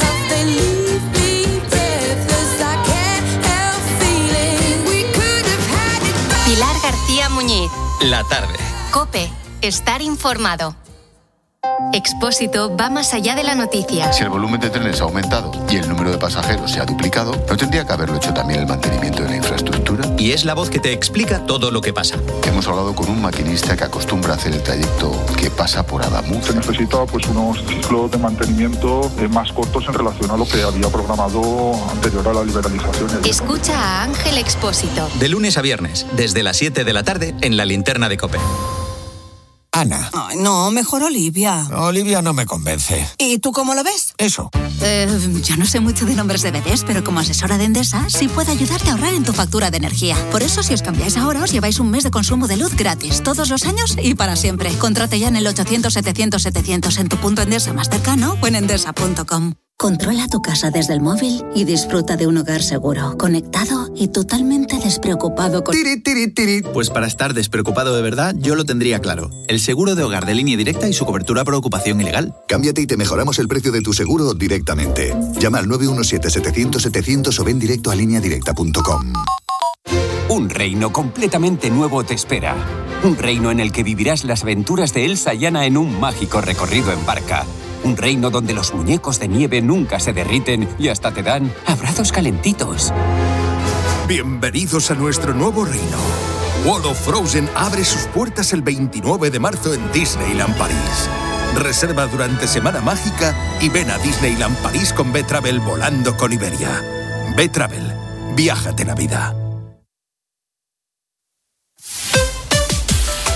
Pilar García Muñiz. La tarde. COPE. Estar informado. Expósito va más allá de la noticia. Si el volumen de trenes ha aumentado y el número de pasajeros se ha duplicado, ¿no tendría que haberlo hecho también el mantenimiento de la infraestructura? Y es la voz que te explica todo lo que pasa. Hemos hablado con un maquinista que acostumbra a hacer el trayecto que pasa por Adamuz. Se necesita unos ciclos de mantenimiento más cortos en relación a lo que había programado anterior a la liberalización. Escucha a Ángel Expósito. De lunes a viernes, desde las 7 de la tarde, en la linterna de COPE. Ana. Ay, no, mejor Olivia. Olivia no me convence. ¿Y tú cómo lo ves? Eso. Yo no sé mucho de nombres de bebés, pero como asesora de Endesa, sí puedo ayudarte a ahorrar en tu factura de energía. Por eso, si os cambiáis ahora, os lleváis un mes de consumo de luz gratis, todos los años y para siempre. Contrate ya en el 800-700-700 en tu punto Endesa más cercano o en endesa.com. Controla tu casa desde el móvil y disfruta de un hogar seguro, conectado y totalmente despreocupado con... Pues para estar despreocupado de verdad, yo lo tendría claro. El seguro de hogar de Línea Directa y su cobertura por ocupación ilegal. Cámbiate y te mejoramos el precio de tu seguro directamente. Llama al 917-700-700 o ven directo a lineadirecta.com. Un reino completamente nuevo te espera. Un reino en el que vivirás las aventuras de Elsa y Anna en un mágico recorrido en barca. Un reino donde los muñecos de nieve nunca se derriten y hasta te dan abrazos calentitos. Bienvenidos a nuestro nuevo reino. World of Frozen abre sus puertas el 29 de marzo en Disneyland París. Reserva durante Semana Mágica y ven a Disneyland París con B-Travel volando con Iberia. B-Travel. Viájate la vida.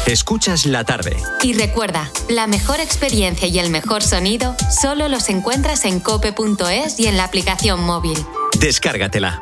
Escuchas la tarde. Y recuerda, la mejor experiencia y el mejor sonido solo los encuentras en cope.es y en la aplicación móvil. Descárgatela.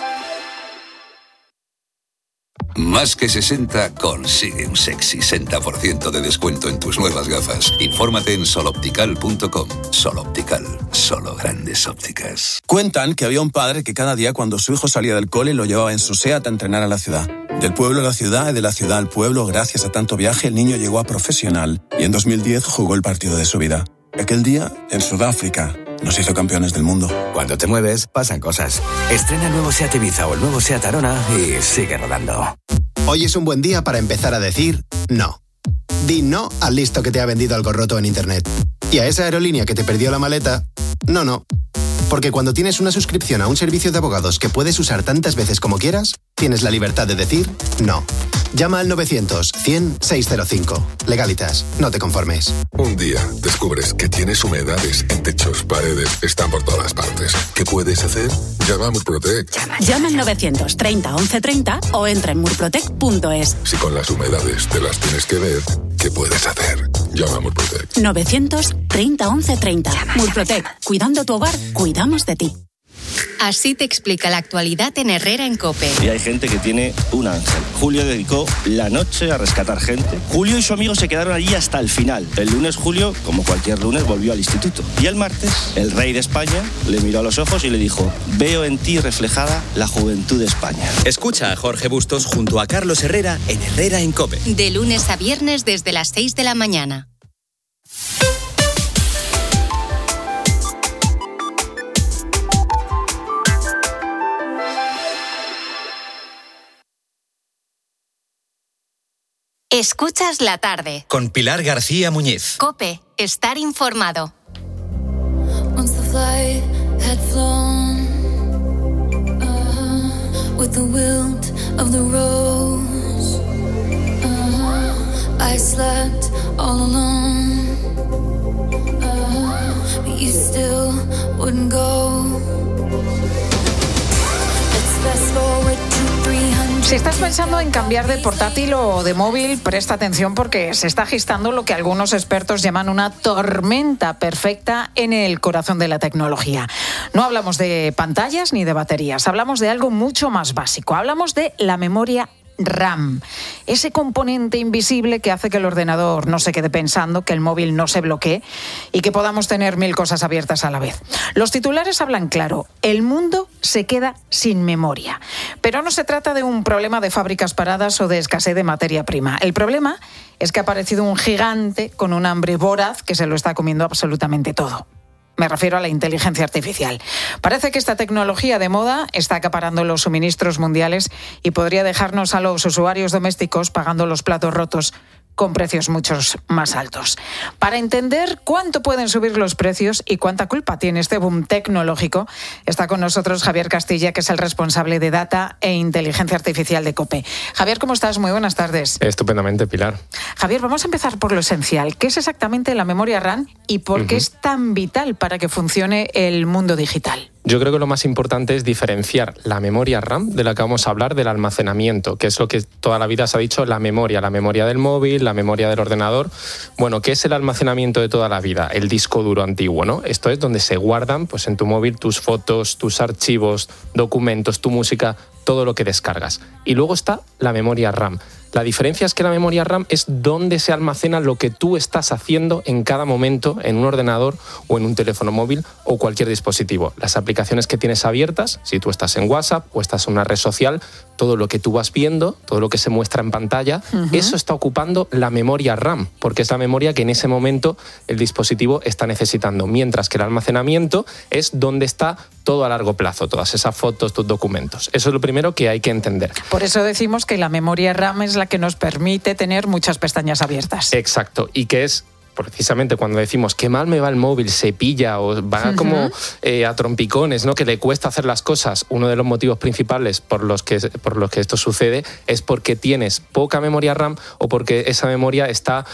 Más que 60 consigue un sexy 60% de descuento en tus nuevas gafas. Infórmate en soloptical.com. Soloptical, solo grandes ópticas. Cuentan que había un padre que cada día cuando su hijo salía del cole lo llevaba en su SEAT a entrenar a la ciudad. Del pueblo a la ciudad y de la ciudad al pueblo, gracias a tanto viaje, el niño llegó a profesional y en 2010 jugó el partido de su vida. Aquel día, en Sudáfrica, nos hizo campeones del mundo. Cuando te mueves, pasan cosas. Estrena el nuevo SEAT Ibiza o el nuevo SEAT Arona y sigue rodando. Hoy es un buen día para empezar a decir no. Di no al listo que te ha vendido algo roto en Internet. Y a esa aerolínea que te perdió la maleta, no. Porque cuando tienes una suscripción a un servicio de abogados que puedes usar tantas veces como quieras, tienes la libertad de decir no. Llama al 900-100-605. Legalitas, no te conformes. Un día descubres que tienes humedades en techos, paredes, están por todas partes. ¿Qué puedes hacer? Llama a Murprotec. Llama al 930 1130 o entra en murprotec.es. Si con las humedades te las tienes que ver, ¿qué puedes hacer? Llama a Murprotec. 930 1130. Murprotec. Cuidando tu hogar, cuidamos de ti. Así te explica la actualidad en Herrera en COPE. Y hay gente que tiene un ángel. Julio dedicó la noche a rescatar gente. Julio y su amigo se quedaron allí hasta el final. El lunes Julio, como cualquier lunes, volvió al instituto. Y el martes, el rey de España le miró a los ojos y le dijo: veo en ti reflejada la juventud de España. Escucha a Jorge Bustos junto a Carlos Herrera en Herrera en COPE. De lunes a viernes desde las 6 de la mañana. Escuchas la tarde. Con Pilar García Muñiz. COPE. Estar informado. Once the flight had flown, with the wilt of the rose, I slept all alone, but you still wouldn't go. Let's fast forward to 300. Si estás pensando en cambiar de portátil o de móvil, presta atención porque se está gestando lo que algunos expertos llaman una tormenta perfecta en el corazón de la tecnología. No hablamos de pantallas ni de baterías, hablamos de algo mucho más básico. Hablamos de la memoria RAM, ese componente invisible que hace que el ordenador no se quede pensando, que el móvil no se bloquee y que podamos tener 1000 cosas abiertas a la vez. Los titulares hablan claro, el mundo se queda sin memoria. Pero no se trata de un problema de fábricas paradas o de escasez de materia prima. El problema es que ha aparecido un gigante con un hambre voraz que se lo está comiendo absolutamente todo. Me refiero a la inteligencia artificial. Parece que esta tecnología de moda está acaparando los suministros mundiales y podría dejarnos a los usuarios domésticos pagando los platos rotos con precios mucho más altos. Para entender cuánto pueden subir los precios y cuánta culpa tiene este boom tecnológico, está con nosotros Javier Castilla, que es el responsable de Data e Inteligencia Artificial de COPE. Javier, ¿cómo estás? Muy buenas tardes. Estupendamente, Pilar. Javier, vamos a empezar por lo esencial. ¿Qué es exactamente la memoria RAM y por qué es tan vital para que funcione el mundo digital? Yo creo que lo más importante es diferenciar la memoria RAM, de la que vamos a hablar, del almacenamiento, que es lo que toda la vida se ha dicho, la memoria del móvil, la memoria del ordenador. Bueno, ¿qué es el almacenamiento de toda la vida? El disco duro antiguo, ¿no? Esto es donde se guardan, pues en tu móvil, tus fotos, tus archivos, documentos, tu música, todo lo que descargas. Y luego está la memoria RAM. La diferencia es que la memoria RAM es donde se almacena lo que tú estás haciendo en cada momento en un ordenador o en un teléfono móvil o cualquier dispositivo. Las aplicaciones que tienes abiertas, si tú estás en WhatsApp o estás en una red social, todo lo que tú vas viendo, todo lo que se muestra en pantalla, eso está ocupando la memoria RAM, porque es la memoria que en ese momento el dispositivo está necesitando, mientras que el almacenamiento es donde está todo a largo plazo, todas esas fotos, tus documentos. Eso es lo primero que hay que entender. Por eso decimos que la memoria RAM es la que nos permite tener muchas pestañas abiertas. Exacto, y que es precisamente cuando decimos que mal me va el móvil, se pilla o va como a trompicones, ¿no? Que le cuesta hacer las cosas, uno de los motivos principales por los que esto sucede es porque tienes poca memoria RAM o porque esa memoria está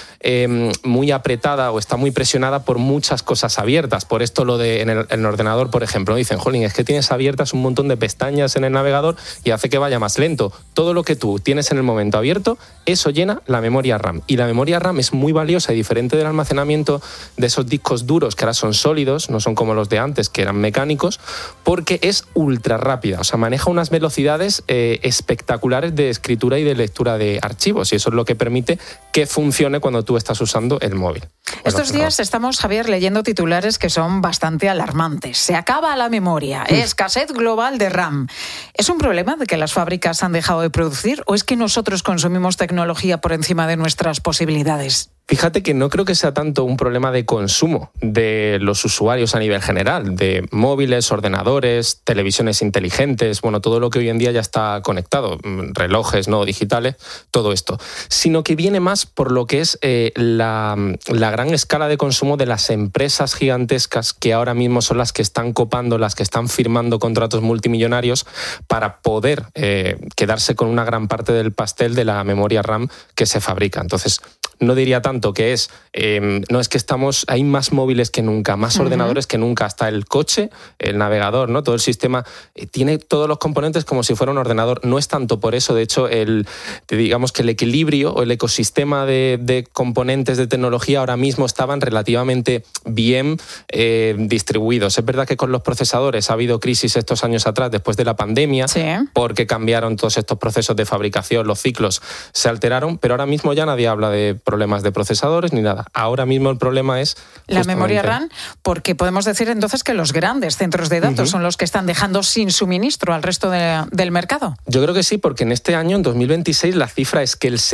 muy apretada o está muy presionada por muchas cosas abiertas. Por esto lo de en el ordenador, por ejemplo, dicen, jolín, es que tienes abiertas un montón de pestañas en el navegador y hace que vaya más lento. Todo lo que tú tienes en el momento abierto, eso llena la memoria RAM. Y la memoria RAM es muy valiosa y diferente del almacenamiento de esos discos duros que ahora son sólidos, no son como los de antes que eran mecánicos, porque es ultra rápida, o sea, maneja unas velocidades espectaculares de escritura y de lectura de archivos, y eso es lo que permite que funcione cuando tú estás usando el móvil. Estos días estamos, Javier, leyendo titulares que son bastante alarmantes. Se acaba la memoria, escasez global de RAM. ¿Es un problema de que las fábricas han dejado de producir o es que nosotros consumimos tecnología por encima de nuestras posibilidades? Fíjate que no creo que sea tanto un problema de consumo de los usuarios a nivel general, de móviles, ordenadores, televisiones inteligentes, bueno, todo lo que hoy en día ya está conectado, relojes, ¿no? Digitales, todo esto, sino que viene más por lo que es la gran escala de consumo de las empresas gigantescas que ahora mismo son las que están copando, las que están firmando contratos multimillonarios para poder quedarse con una gran parte del pastel de la memoria RAM que se fabrica. Entonces, no diría tanto que es, no es que hay más móviles que nunca, más ordenadores que nunca, hasta el coche, el navegador, ¿no? Todo el sistema tiene todos los componentes como si fuera un ordenador. No es tanto por eso, de hecho, digamos que el equilibrio o el ecosistema de componentes de tecnología ahora mismo estaban relativamente bien distribuidos. Es verdad que con los procesadores ha habido crisis estos años atrás, después de la pandemia, porque cambiaron todos estos procesos de fabricación, los ciclos se alteraron, pero ahora mismo ya nadie habla de problemas de procesadores ni nada. Ahora mismo el problema es la memoria RAM, porque podemos decir entonces que los grandes centros de datos son los que están dejando sin suministro al resto del mercado. Yo creo que sí, porque en este año, en 2026, la cifra es que el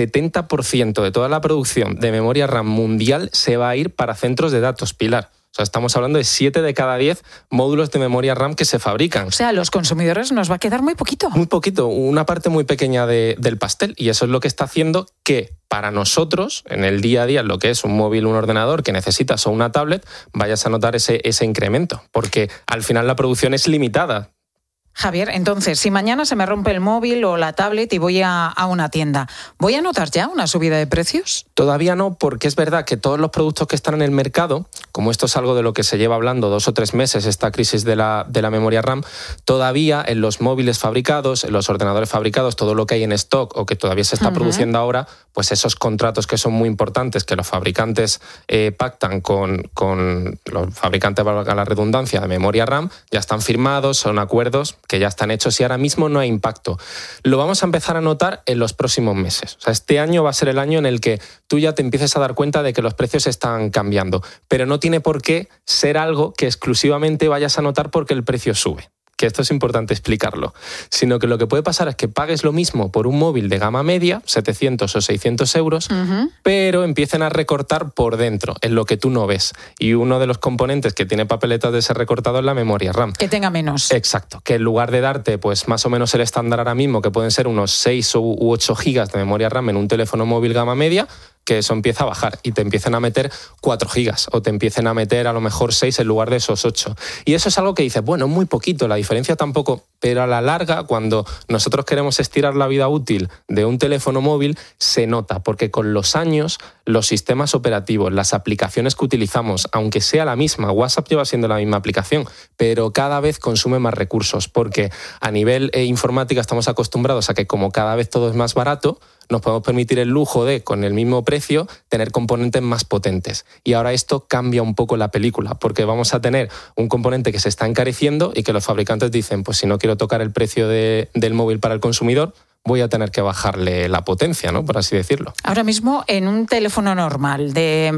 70% de toda la producción de memoria RAM mundial se va a ir para centros de datos, Pilar. O sea, estamos hablando de 7 de cada 10 módulos de memoria RAM que se fabrican. O sea, a los consumidores nos va a quedar muy poquito. Muy poquito, una parte muy pequeña del pastel. Y eso es lo que está haciendo que para nosotros, en el día a día, lo que es un móvil, un ordenador que necesitas o una tablet, vayas a notar ese incremento. Porque al final la producción es limitada. Javier, entonces, si mañana se me rompe el móvil o la tablet y voy a una tienda, ¿voy a notar ya una subida de precios? Todavía no, porque es verdad que todos los productos que están en el mercado, como esto es algo de lo que se lleva hablando 2 o 3 meses, esta crisis de la memoria RAM, todavía en los móviles fabricados, en los ordenadores fabricados, todo lo que hay en stock o que todavía se está produciendo ahora, pues esos contratos que son muy importantes, que los fabricantes pactan con los fabricantes, valga la redundancia, de memoria RAM, ya están firmados, son acuerdos que ya están hechos y ahora mismo no hay impacto. Lo vamos a empezar a notar en los próximos meses. O sea, este año va a ser el año en el que tú ya te empieces a dar cuenta de que los precios están cambiando, pero no tiene por qué ser algo que exclusivamente vayas a notar porque el precio sube. Que esto es importante explicarlo, sino que lo que puede pasar es que pagues lo mismo por un móvil de gama media, 700 o 600 euros, pero empiecen a recortar por dentro, en lo que tú no ves. Y uno de los componentes que tiene papeletas de ser recortado es la memoria RAM. Que tenga menos. Exacto, que en lugar de darte pues más o menos el estándar ahora mismo, que pueden ser unos 6 u 8 gigas de memoria RAM en un teléfono móvil gama media, que eso empieza a bajar y te empiecen a meter 4 gigas o te empiecen a meter a lo mejor 6 en lugar de esos 8. Y eso es algo que dices, bueno, muy poquito, la diferencia tampoco, pero a la larga, cuando nosotros queremos estirar la vida útil de un teléfono móvil, se nota, porque con los años los sistemas operativos, las aplicaciones que utilizamos, aunque sea la misma, WhatsApp lleva siendo la misma aplicación, pero cada vez consume más recursos, porque a nivel informática estamos acostumbrados a que como cada vez todo es más barato, nos podemos permitir el lujo de, con el mismo precio, tener componentes más potentes. Y ahora esto cambia un poco la película, porque vamos a tener un componente que se está encareciendo y que los fabricantes dicen, pues si no quiero tocar el precio del móvil para el consumidor, voy a tener que bajarle la potencia, ¿no? Por así decirlo. Ahora mismo, en un teléfono normal,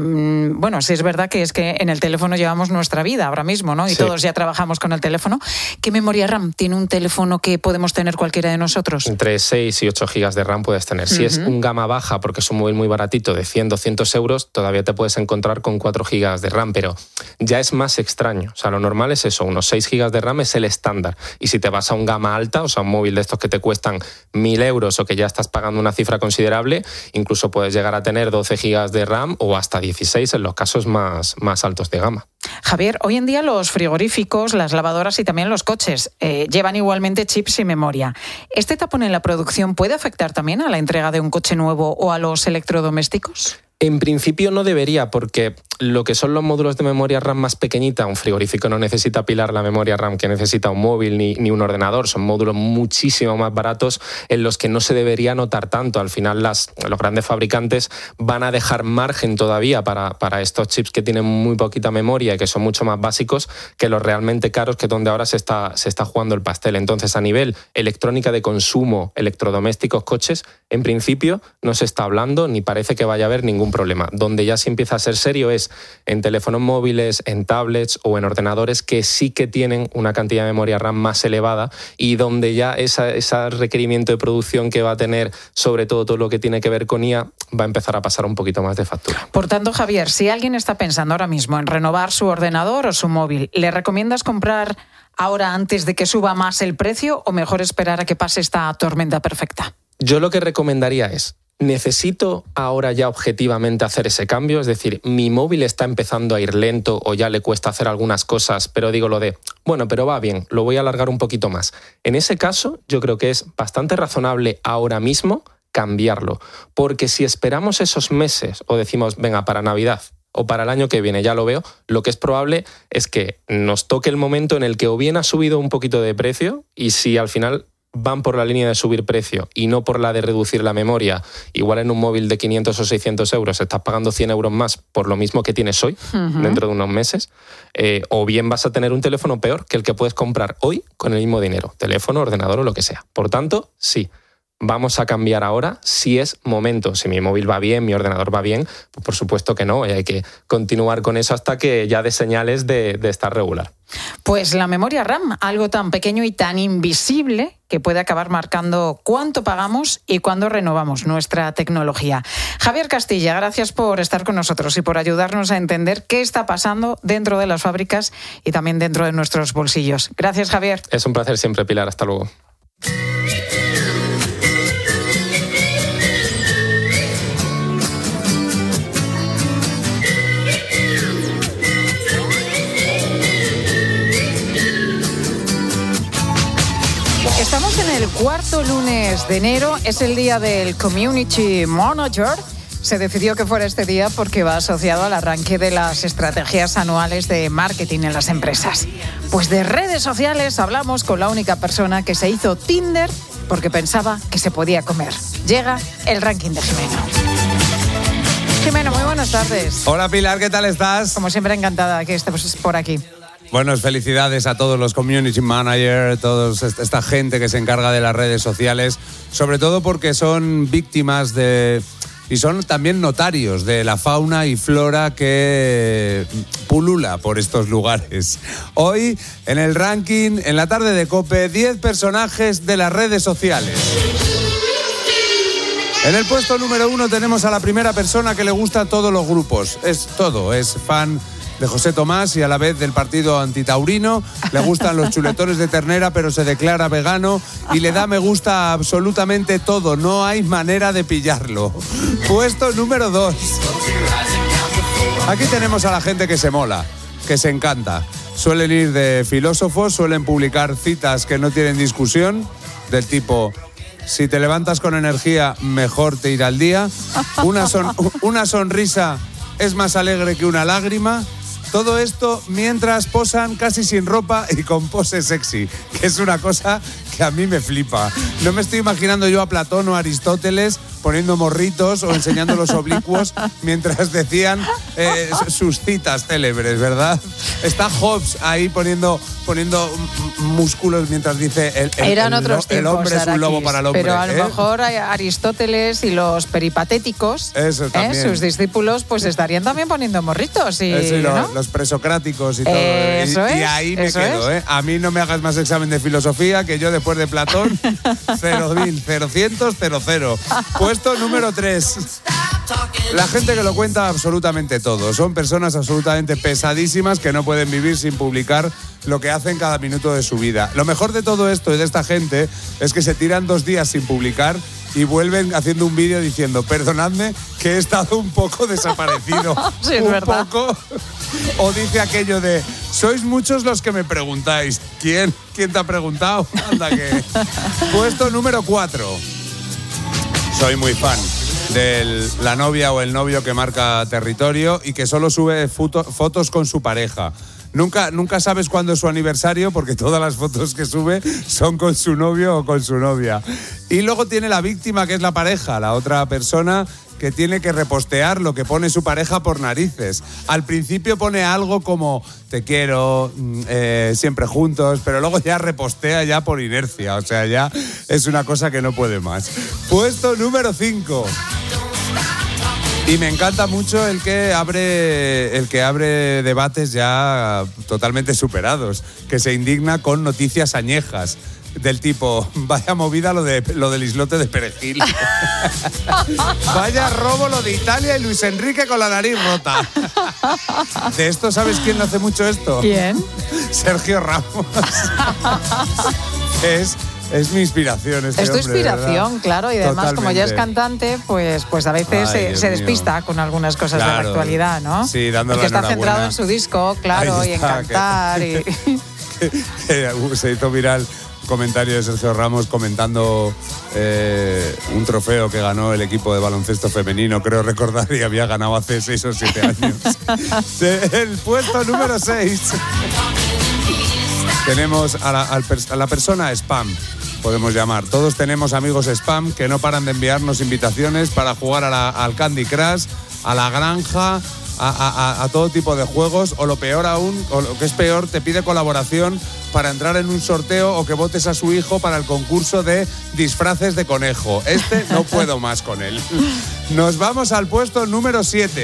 bueno, sí es verdad que es que en el teléfono llevamos nuestra vida ahora mismo, ¿no? Y todos ya trabajamos con el teléfono. ¿Qué memoria RAM tiene un teléfono que podemos tener cualquiera de nosotros? Entre 6 y 8 gigas de RAM puedes tener. Si es un gama baja, porque es un móvil muy baratito, de 100, 200 euros, todavía te puedes encontrar con 4 gigas de RAM, pero ya es más extraño. O sea, lo normal es eso, unos 6 gigas de RAM es el estándar. Y si te vas a un gama alta, o sea, un móvil de estos que te cuestan 1.000 1.000 euros o que ya estás pagando una cifra considerable, incluso puedes llegar a tener 12 gigas de RAM o hasta 16 en los casos más altos de gama. Javier, hoy en día los frigoríficos, las lavadoras y también los coches llevan igualmente chips y memoria. ¿Este tapón en la producción puede afectar también a la entrega de un coche nuevo o a los electrodomésticos? En principio no debería, porque lo que son los módulos de memoria RAM más pequeñita, un frigorífico no necesita pilar la memoria RAM que necesita un móvil ni un ordenador, son módulos muchísimo más baratos en los que no se debería notar tanto. Al final los grandes fabricantes van a dejar margen todavía para estos chips que tienen muy poquita memoria y que son mucho más básicos que los realmente caros, que es donde ahora se está jugando el pastel. Entonces, a nivel electrónica de consumo, electrodomésticos, coches, en principio no se está hablando ni parece que vaya a haber ningún problema. Donde ya se empieza a ser serio es en teléfonos móviles, en tablets o en ordenadores que sí que tienen una cantidad de memoria RAM más elevada y donde ya ese requerimiento de producción que va a tener, sobre todo lo que tiene que ver con IA, va a empezar a pasar un poquito más de factura. Por tanto, Javier, si alguien está pensando ahora mismo en renovar su ordenador o su móvil, ¿le recomiendas comprar ahora antes de que suba más el precio o mejor esperar a que pase esta tormenta perfecta? Yo lo que recomendaría es: ¿necesito ahora ya objetivamente hacer ese cambio? Es decir, mi móvil está empezando a ir lento o ya le cuesta hacer algunas cosas, pero digo lo de, bueno, pero va bien, lo voy a alargar un poquito más. En ese caso, yo creo que es bastante razonable ahora mismo cambiarlo, porque si esperamos esos meses o decimos, venga, para Navidad o para el año que viene, ya lo veo, lo que es probable es que nos toque el momento en el que o bien ha subido un poquito de precio y si al final van por la línea de subir precio y no por la de reducir la memoria, igual en un móvil de 500 o 600 euros estás pagando 100 euros más por lo mismo que tienes hoy, dentro de unos meses, o bien vas a tener un teléfono peor que el que puedes comprar hoy con el mismo dinero, teléfono, ordenador o lo que sea. Por tanto, sí, vamos a cambiar ahora si es momento. Si mi móvil va bien, mi ordenador va bien, pues por supuesto que no, y hay que continuar con eso hasta que ya dé señales de estar regular. Pues la memoria RAM, algo tan pequeño y tan invisible que puede acabar marcando cuánto pagamos y cuándo renovamos nuestra tecnología. Javier Castilla, gracias por estar con nosotros y por ayudarnos a entender qué está pasando dentro de las fábricas y también dentro de nuestros bolsillos. Gracias, Javier. Es un placer siempre, Pilar. Hasta luego. Estamos en el cuarto lunes de enero, es el día del Community Manager. Se decidió que fuera este día porque va asociado al arranque de las estrategias anuales de marketing en las empresas. Pues de redes sociales hablamos con la única persona que se hizo Tinder porque pensaba que se podía comer. Llega el ranking de Jimeno. Jimeno, muy buenas tardes. Hola Pilar, ¿qué tal estás? Como siempre, encantada que estés por aquí. Buenas felicidades a todos los community managers, toda esta gente que se encarga de las redes sociales, sobre todo porque son víctimas y son también notarios de la fauna y flora que pulula por estos lugares. Hoy, en el ranking, en la tarde de COPE, 10 personajes de las redes sociales. En el puesto número 1 tenemos a la primera persona que le gusta a todos los grupos. Es fan de José Tomás y a la vez del partido antitaurino. Le gustan los chuletones de ternera, pero se declara vegano y le da me gusta a absolutamente todo. No hay manera de pillarlo. Puesto número 2. Aquí tenemos a la gente que se mola, que se encanta. Suelen ir de filósofos, suelen publicar citas que no tienen discusión, del tipo: si te levantas con energía, mejor te irá el día. Una sonrisa es más alegre que una lágrima. Todo esto mientras posan casi sin ropa y con pose sexy, que es una cosa que a mí me flipa. No me estoy imaginando yo a Platón o a Aristóteles poniendo morritos o enseñando los oblicuos mientras decían sus citas célebres, ¿verdad? Está Hobbes ahí poniendo músculos mientras dice el hombre es un lobo para el hombre. Pero a lo mejor Aristóteles y los peripatéticos, sus discípulos, pues estarían también poniendo morritos. Los presocráticos y todo. Y ahí me quedo. A mí no me hagas más examen de filosofía, que yo después de Platón, 0.000, 000. Puesto número 3. La gente que lo cuenta absolutamente todo. Son personas absolutamente pesadísimas que no pueden vivir sin publicar lo que hacen cada minuto de su vida. Lo mejor de todo esto y de esta gente es que se tiran 2 días sin publicar y vuelven haciendo un vídeo diciendo: perdonadme que he estado un poco desaparecido. Sí, es verdad. Poco. O dice aquello de: sois muchos los que me preguntáis. ¿Quién te ha preguntado? Anda que... Puesto número 4. Soy muy fan de la novia o el novio que marca territorio y que solo sube fotos con su pareja. Nunca sabes cuándo es su aniversario porque todas las fotos que sube son con su novio o con su novia. Y luego tiene la víctima, que es la pareja, la otra persona que tiene que repostear lo que pone su pareja por narices. Al principio pone algo como: te quiero, siempre juntos, pero luego ya repostea ya por inercia. O sea, ya es una cosa que no puede más. Puesto número 5. Y me encanta mucho el que abre debates ya totalmente superados, que se indigna con noticias añejas. Del tipo: vaya movida lo del islote de perejil. Vaya robo lo de Italia y Luis Enrique con la nariz rota. De esto, ¿sabes quién hace mucho esto? ¿Quién? Sergio Ramos. Es mi inspiración este Es tu hombre, inspiración, claro, y además Totalmente. como ya es cantante, pues a veces se despista con algunas cosas de la actualidad, ¿no? Sí, dándole Porque está enhorabuena. centrado en su disco, claro, Ahí y en está, cantar. Se hizo viral un comentario de Sergio Ramos comentando un trofeo que ganó el equipo de baloncesto femenino, creo recordar, y había ganado hace 6 o 7 años. El puesto número 6. Tenemos a la persona spam, podemos llamar. Todos tenemos amigos spam que no paran de enviarnos invitaciones para jugar al Candy Crush, a la granja, a todo tipo de juegos, o lo peor aún, o lo que es peor, te pide colaboración para entrar en un sorteo o que votes a su hijo para el concurso de disfraces de conejo. No puedo más con él. Nos vamos al puesto número 7.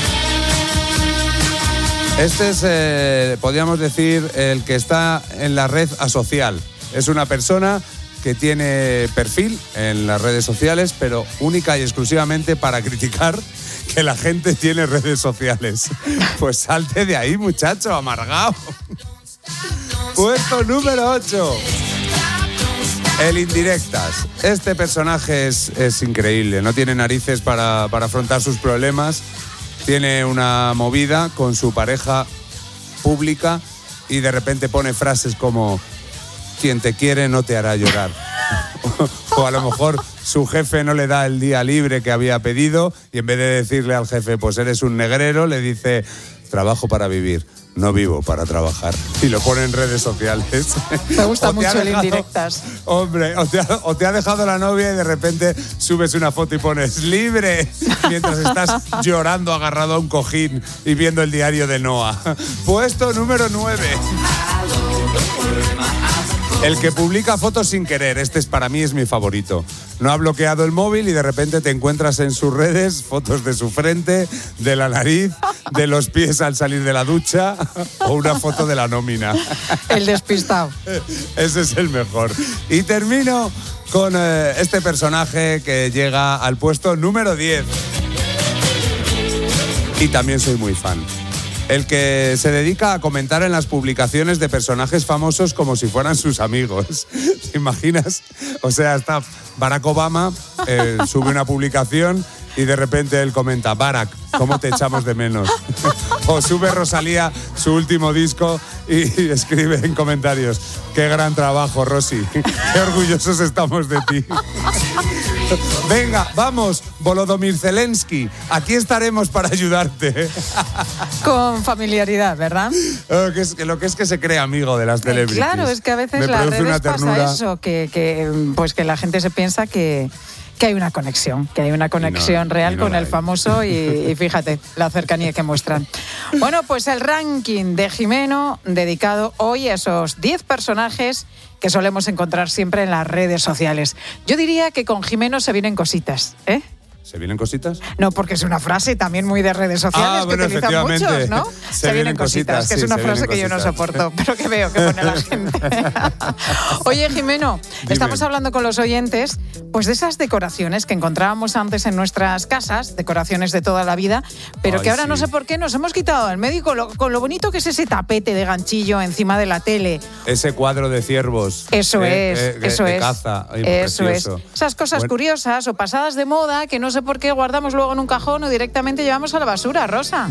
Este es, podríamos decir, el que está en la red asocial. Es una persona que tiene perfil en las redes sociales, pero única y exclusivamente para criticar que la gente tiene redes sociales. Pues salte de ahí, muchacho, amargado. Puesto número 8. El indirectas. Este personaje es increíble. No tiene narices para afrontar sus problemas. Tiene una movida con su pareja pública y de repente pone frases como: quien te quiere no te hará llorar. O a lo mejor su jefe no le da el día libre que había pedido y en vez de decirle al jefe: pues eres un negrero, le dice: trabajo para vivir, no vivo para trabajar. Y lo pone en redes sociales. Me gusta mucho el indirectas. Hombre, o te ha dejado la novia y de repente subes una foto y pones libre mientras estás llorando agarrado a un cojín y viendo el diario de Noah. Puesto número 9. El que publica fotos sin querer. Para mí es mi favorito. No ha bloqueado el móvil y de repente te encuentras en sus redes fotos de su frente, de la nariz, de los pies al salir de la ducha o una foto de la nómina. El despistado. Ese es el mejor. Y termino con este personaje que llega al puesto número 10. Y también soy muy fan. El que se dedica a comentar en las publicaciones de personajes famosos como si fueran sus amigos. ¿Te imaginas? O sea, está Barack Obama, sube una publicación y de repente él comenta: Barack, ¿cómo te echamos de menos? O sube Rosalía su último disco y escribe en comentarios: qué gran trabajo, Rosy, qué orgullosos estamos de ti. Venga, vamos, Volodymyr Zelensky, aquí estaremos para ayudarte. Con familiaridad, ¿verdad? Lo que es que se cree amigo de las celebrities. Claro, es que a veces las redes pasa eso, que la gente se piensa que hay una conexión, real con el famoso y fíjate la cercanía que muestran. Bueno, pues el ranking de Jimeno dedicado hoy a esos 10 personajes que solemos encontrar siempre en las redes sociales. Yo diría que con Jimeno se vienen cositas, ¿eh? ¿Se vienen cositas? No, porque es una frase también muy de redes sociales que utilizan muchos, ¿no? Se vienen cositas, que es una frase que yo no soporto, pero que veo que pone la gente. Oye, Jimeno, estamos hablando con los oyentes pues de esas decoraciones que encontrábamos antes en nuestras casas, decoraciones de toda la vida, pero que ahora no sé por qué nos hemos quitado el medio con lo bonito que es ese tapete de ganchillo encima de la tele. Ese cuadro de ciervos. Eso es. De caza. Ay, eso precioso. es. Esas cosas curiosas o pasadas de moda que no sé por qué guardamos luego en un cajón o directamente llevamos a la basura, Rosa.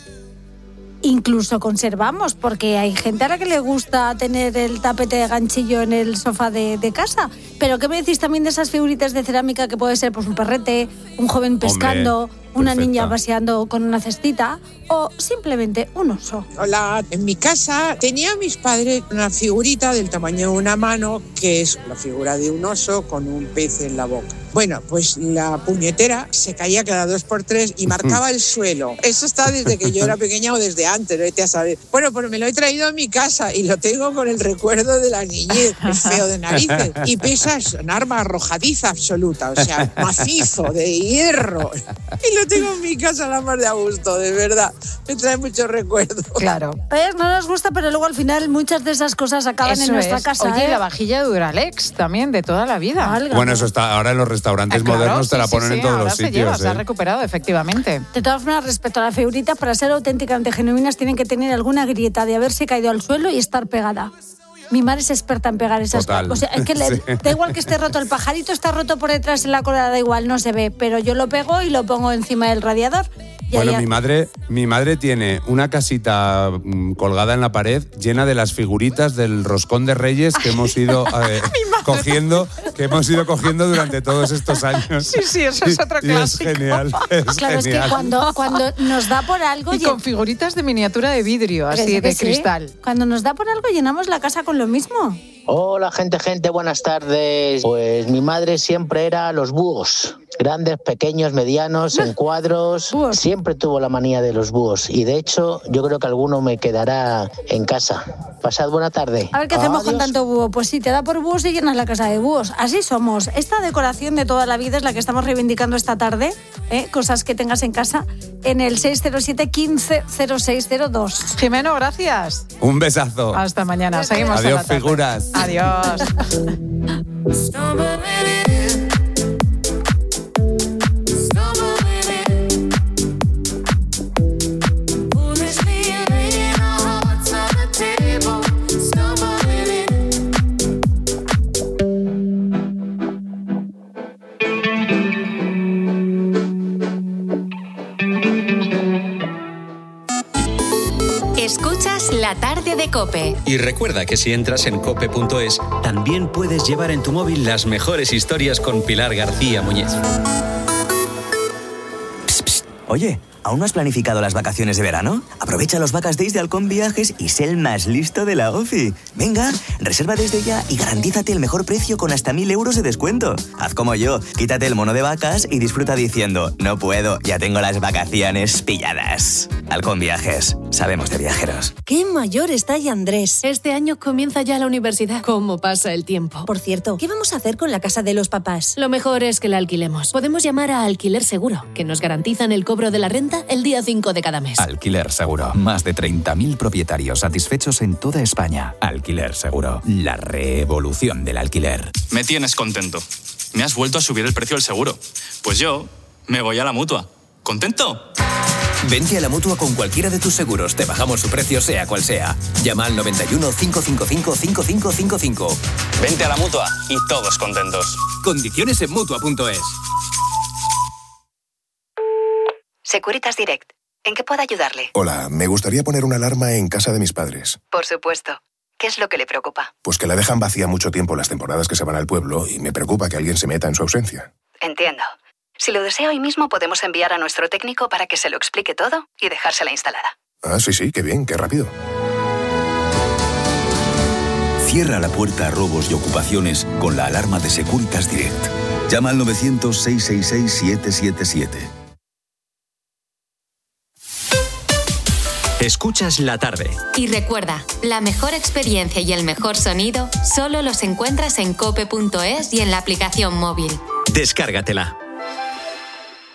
Incluso conservamos, porque hay gente a la que le gusta tener el tapete de ganchillo en el sofá de casa. Pero ¿qué me decís también de esas figuritas de cerámica que puede ser pues un perrete, un joven pescando, una niña paseando con una cestita o simplemente un oso? Hola, en mi casa tenía mis padres una figurita del tamaño de una mano, que es la figura de un oso con un pez en la boca. Bueno, pues la puñetera se caía cada 2x3 y marcaba el suelo. Eso está desde que yo era pequeña o desde antes, vete a saber. Bueno, pues me lo he traído a mi casa y lo tengo con el recuerdo de la niñez, es feo de narices. Y pesa, es un arma arrojadiza absoluta, o sea, macizo, de hierro. Y lo tengo en mi casa la más de a gusto, de verdad. Me trae muchos recuerdos. Claro. No nos gusta, pero luego al final muchas de esas cosas acaban en nuestra casa. Oye, la vajilla de Duralex también, de toda la vida. Bueno, eso está ahora en los restaurantes modernos, te la ponen en todos los sitios. Se ha recuperado, efectivamente. De todas formas, respecto a las figuritas, para ser auténticamente genuinas, tienen que tener alguna grieta de haberse caído al suelo y estar pegada. Mi madre es experta en pegar esas cosas. O sea, es que da igual que esté roto. El pajarito está roto por detrás en la cola, da igual, no se ve. Pero yo lo pego y lo pongo encima del radiador. Bueno, mi madre tiene una casita colgada en la pared llena de las figuritas del roscón de Reyes que hemos ido cogiendo durante todos estos años. Sí, eso es otro clásico. Es genial. Claro, es que cuando nos da por algo... Y con figuritas de miniatura de vidrio, así de cristal. Cuando nos da por algo llenamos la casa con lo mismo. Hola, gente, buenas tardes. Pues mi madre siempre era los búhos. Grandes, pequeños, medianos, en cuadros. Siempre tuvo la manía de los búhos. Y de hecho, yo creo que alguno me quedará en casa. Pasad buena tarde. A ver qué hacemos con tanto búho. Pues sí, te da por búhos y llenas la casa de búhos. Así somos. Esta decoración de toda la vida es la que estamos reivindicando esta tarde. Cosas que tengas en casa en el 607 15 0602. Jimeno, gracias. Un besazo. Hasta mañana. Seguimos. Adiós, figuras. Adiós. Escuchas La Tarde de COPE. Y recuerda que si entras en cope.es, también puedes llevar en tu móvil las mejores historias con Pilar García Muñiz. Oye, ¿aún no has planificado las vacaciones de verano? Aprovecha los Vacas Days de Halcón Viajes y sé el más listo de la OFI. Venga, reserva desde ya y garantízate el mejor precio con hasta 1.000 euros de descuento. Haz como yo, quítate el mono de vacas y disfruta diciendo: no puedo, ya tengo las vacaciones pilladas. Halcón Viajes, sabemos de viajeros. ¡Qué mayor está ya Andrés! Este año comienza ya la universidad. ¿Cómo pasa el tiempo? Por cierto, ¿qué vamos a hacer con la casa de los papás? Lo mejor es que la alquilemos. Podemos llamar a Alquiler Seguro, que nos garantizan el cobro de la renta el día 5 de cada mes. Alquiler Seguro. Más de 30.000 propietarios satisfechos en toda España. Alquiler Seguro. La revolución del alquiler. Me tienes contento. Me has vuelto a subir el precio del seguro. Pues yo me voy a la Mutua. ¿Contento? Vente a la Mutua con cualquiera de tus seguros. Te bajamos su precio sea cual sea. Llama al 91 555 5555. Vente a la Mutua y todos contentos. Condiciones en Mutua.es. Securitas Direct. ¿En qué puedo ayudarle? Hola, me gustaría poner una alarma en casa de mis padres. Por supuesto. ¿Qué es lo que le preocupa? Pues que la dejan vacía mucho tiempo las temporadas que se van al pueblo y me preocupa que alguien se meta en su ausencia. Entiendo. Si lo desea hoy mismo podemos enviar a nuestro técnico para que se lo explique todo y dejársela instalada. Ah, sí, qué bien, qué rápido. Cierra la puerta a robos y ocupaciones con la alarma de Securitas Direct. Llama al 900-666-777. Escuchas La Tarde. Y recuerda, la mejor experiencia y el mejor sonido solo los encuentras en cope.es y en la aplicación móvil. Descárgatela.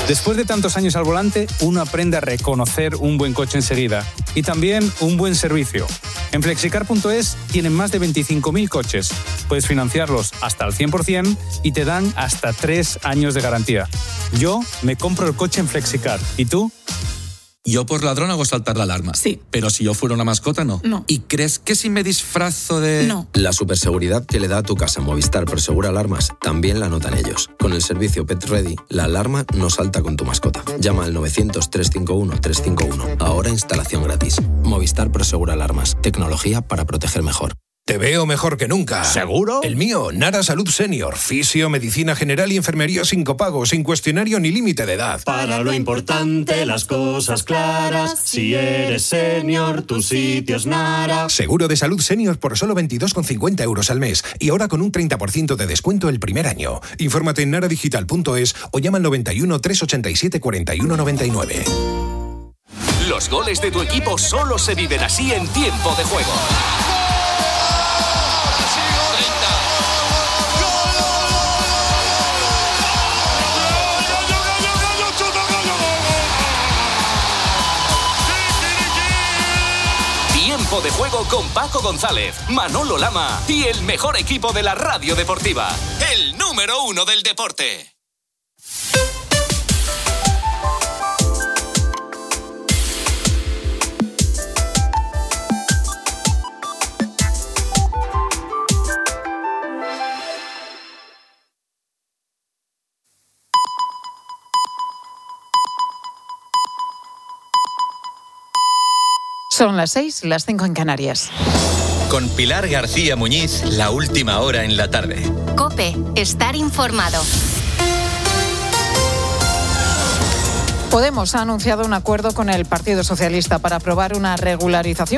Después de tantos años al volante, uno aprende a reconocer un buen coche enseguida y también un buen servicio. En Flexicar.es tienen más de 25.000 coches. Puedes financiarlos hasta al 100% y te dan hasta 3 años de garantía. Yo me compro el coche en Flexicar. ¿Y tú? Yo por ladrón hago saltar la alarma. Sí. Pero si yo fuera una mascota, no. No. ¿Y crees que si me disfrazo de...? No. La superseguridad que le da a tu casa Movistar Prosegura Alarmas también la notan ellos. Con el servicio Pet Ready, la alarma no salta con tu mascota. Llama al 900-351-351. Ahora instalación gratis. Movistar Prosegura Alarmas. Tecnología para proteger mejor. Te veo mejor que nunca. ¿Seguro? El mío, Nara Salud Senior. Fisio, medicina general y enfermería sin copago, sin cuestionario ni límite de edad. Para lo importante, las cosas claras. Si eres senior, tu sitio es Nara. Seguro de salud senior por solo 22,50 euros al mes. Y ahora con un 30% de descuento el primer año. Infórmate en naradigital.es o llama al 91 387 41 99. Los goles de tu equipo solo se viven así en Tiempo de Juego. Tiempo de Juego con Paco González, Manolo Lama y el mejor equipo de la radio deportiva, el número 1 del deporte. Son las 6, las 5 en Canarias. Con Pilar García Muñiz, la última hora en la tarde. COPE, estar informado. Podemos ha anunciado un acuerdo con el Partido Socialista para aprobar una regularización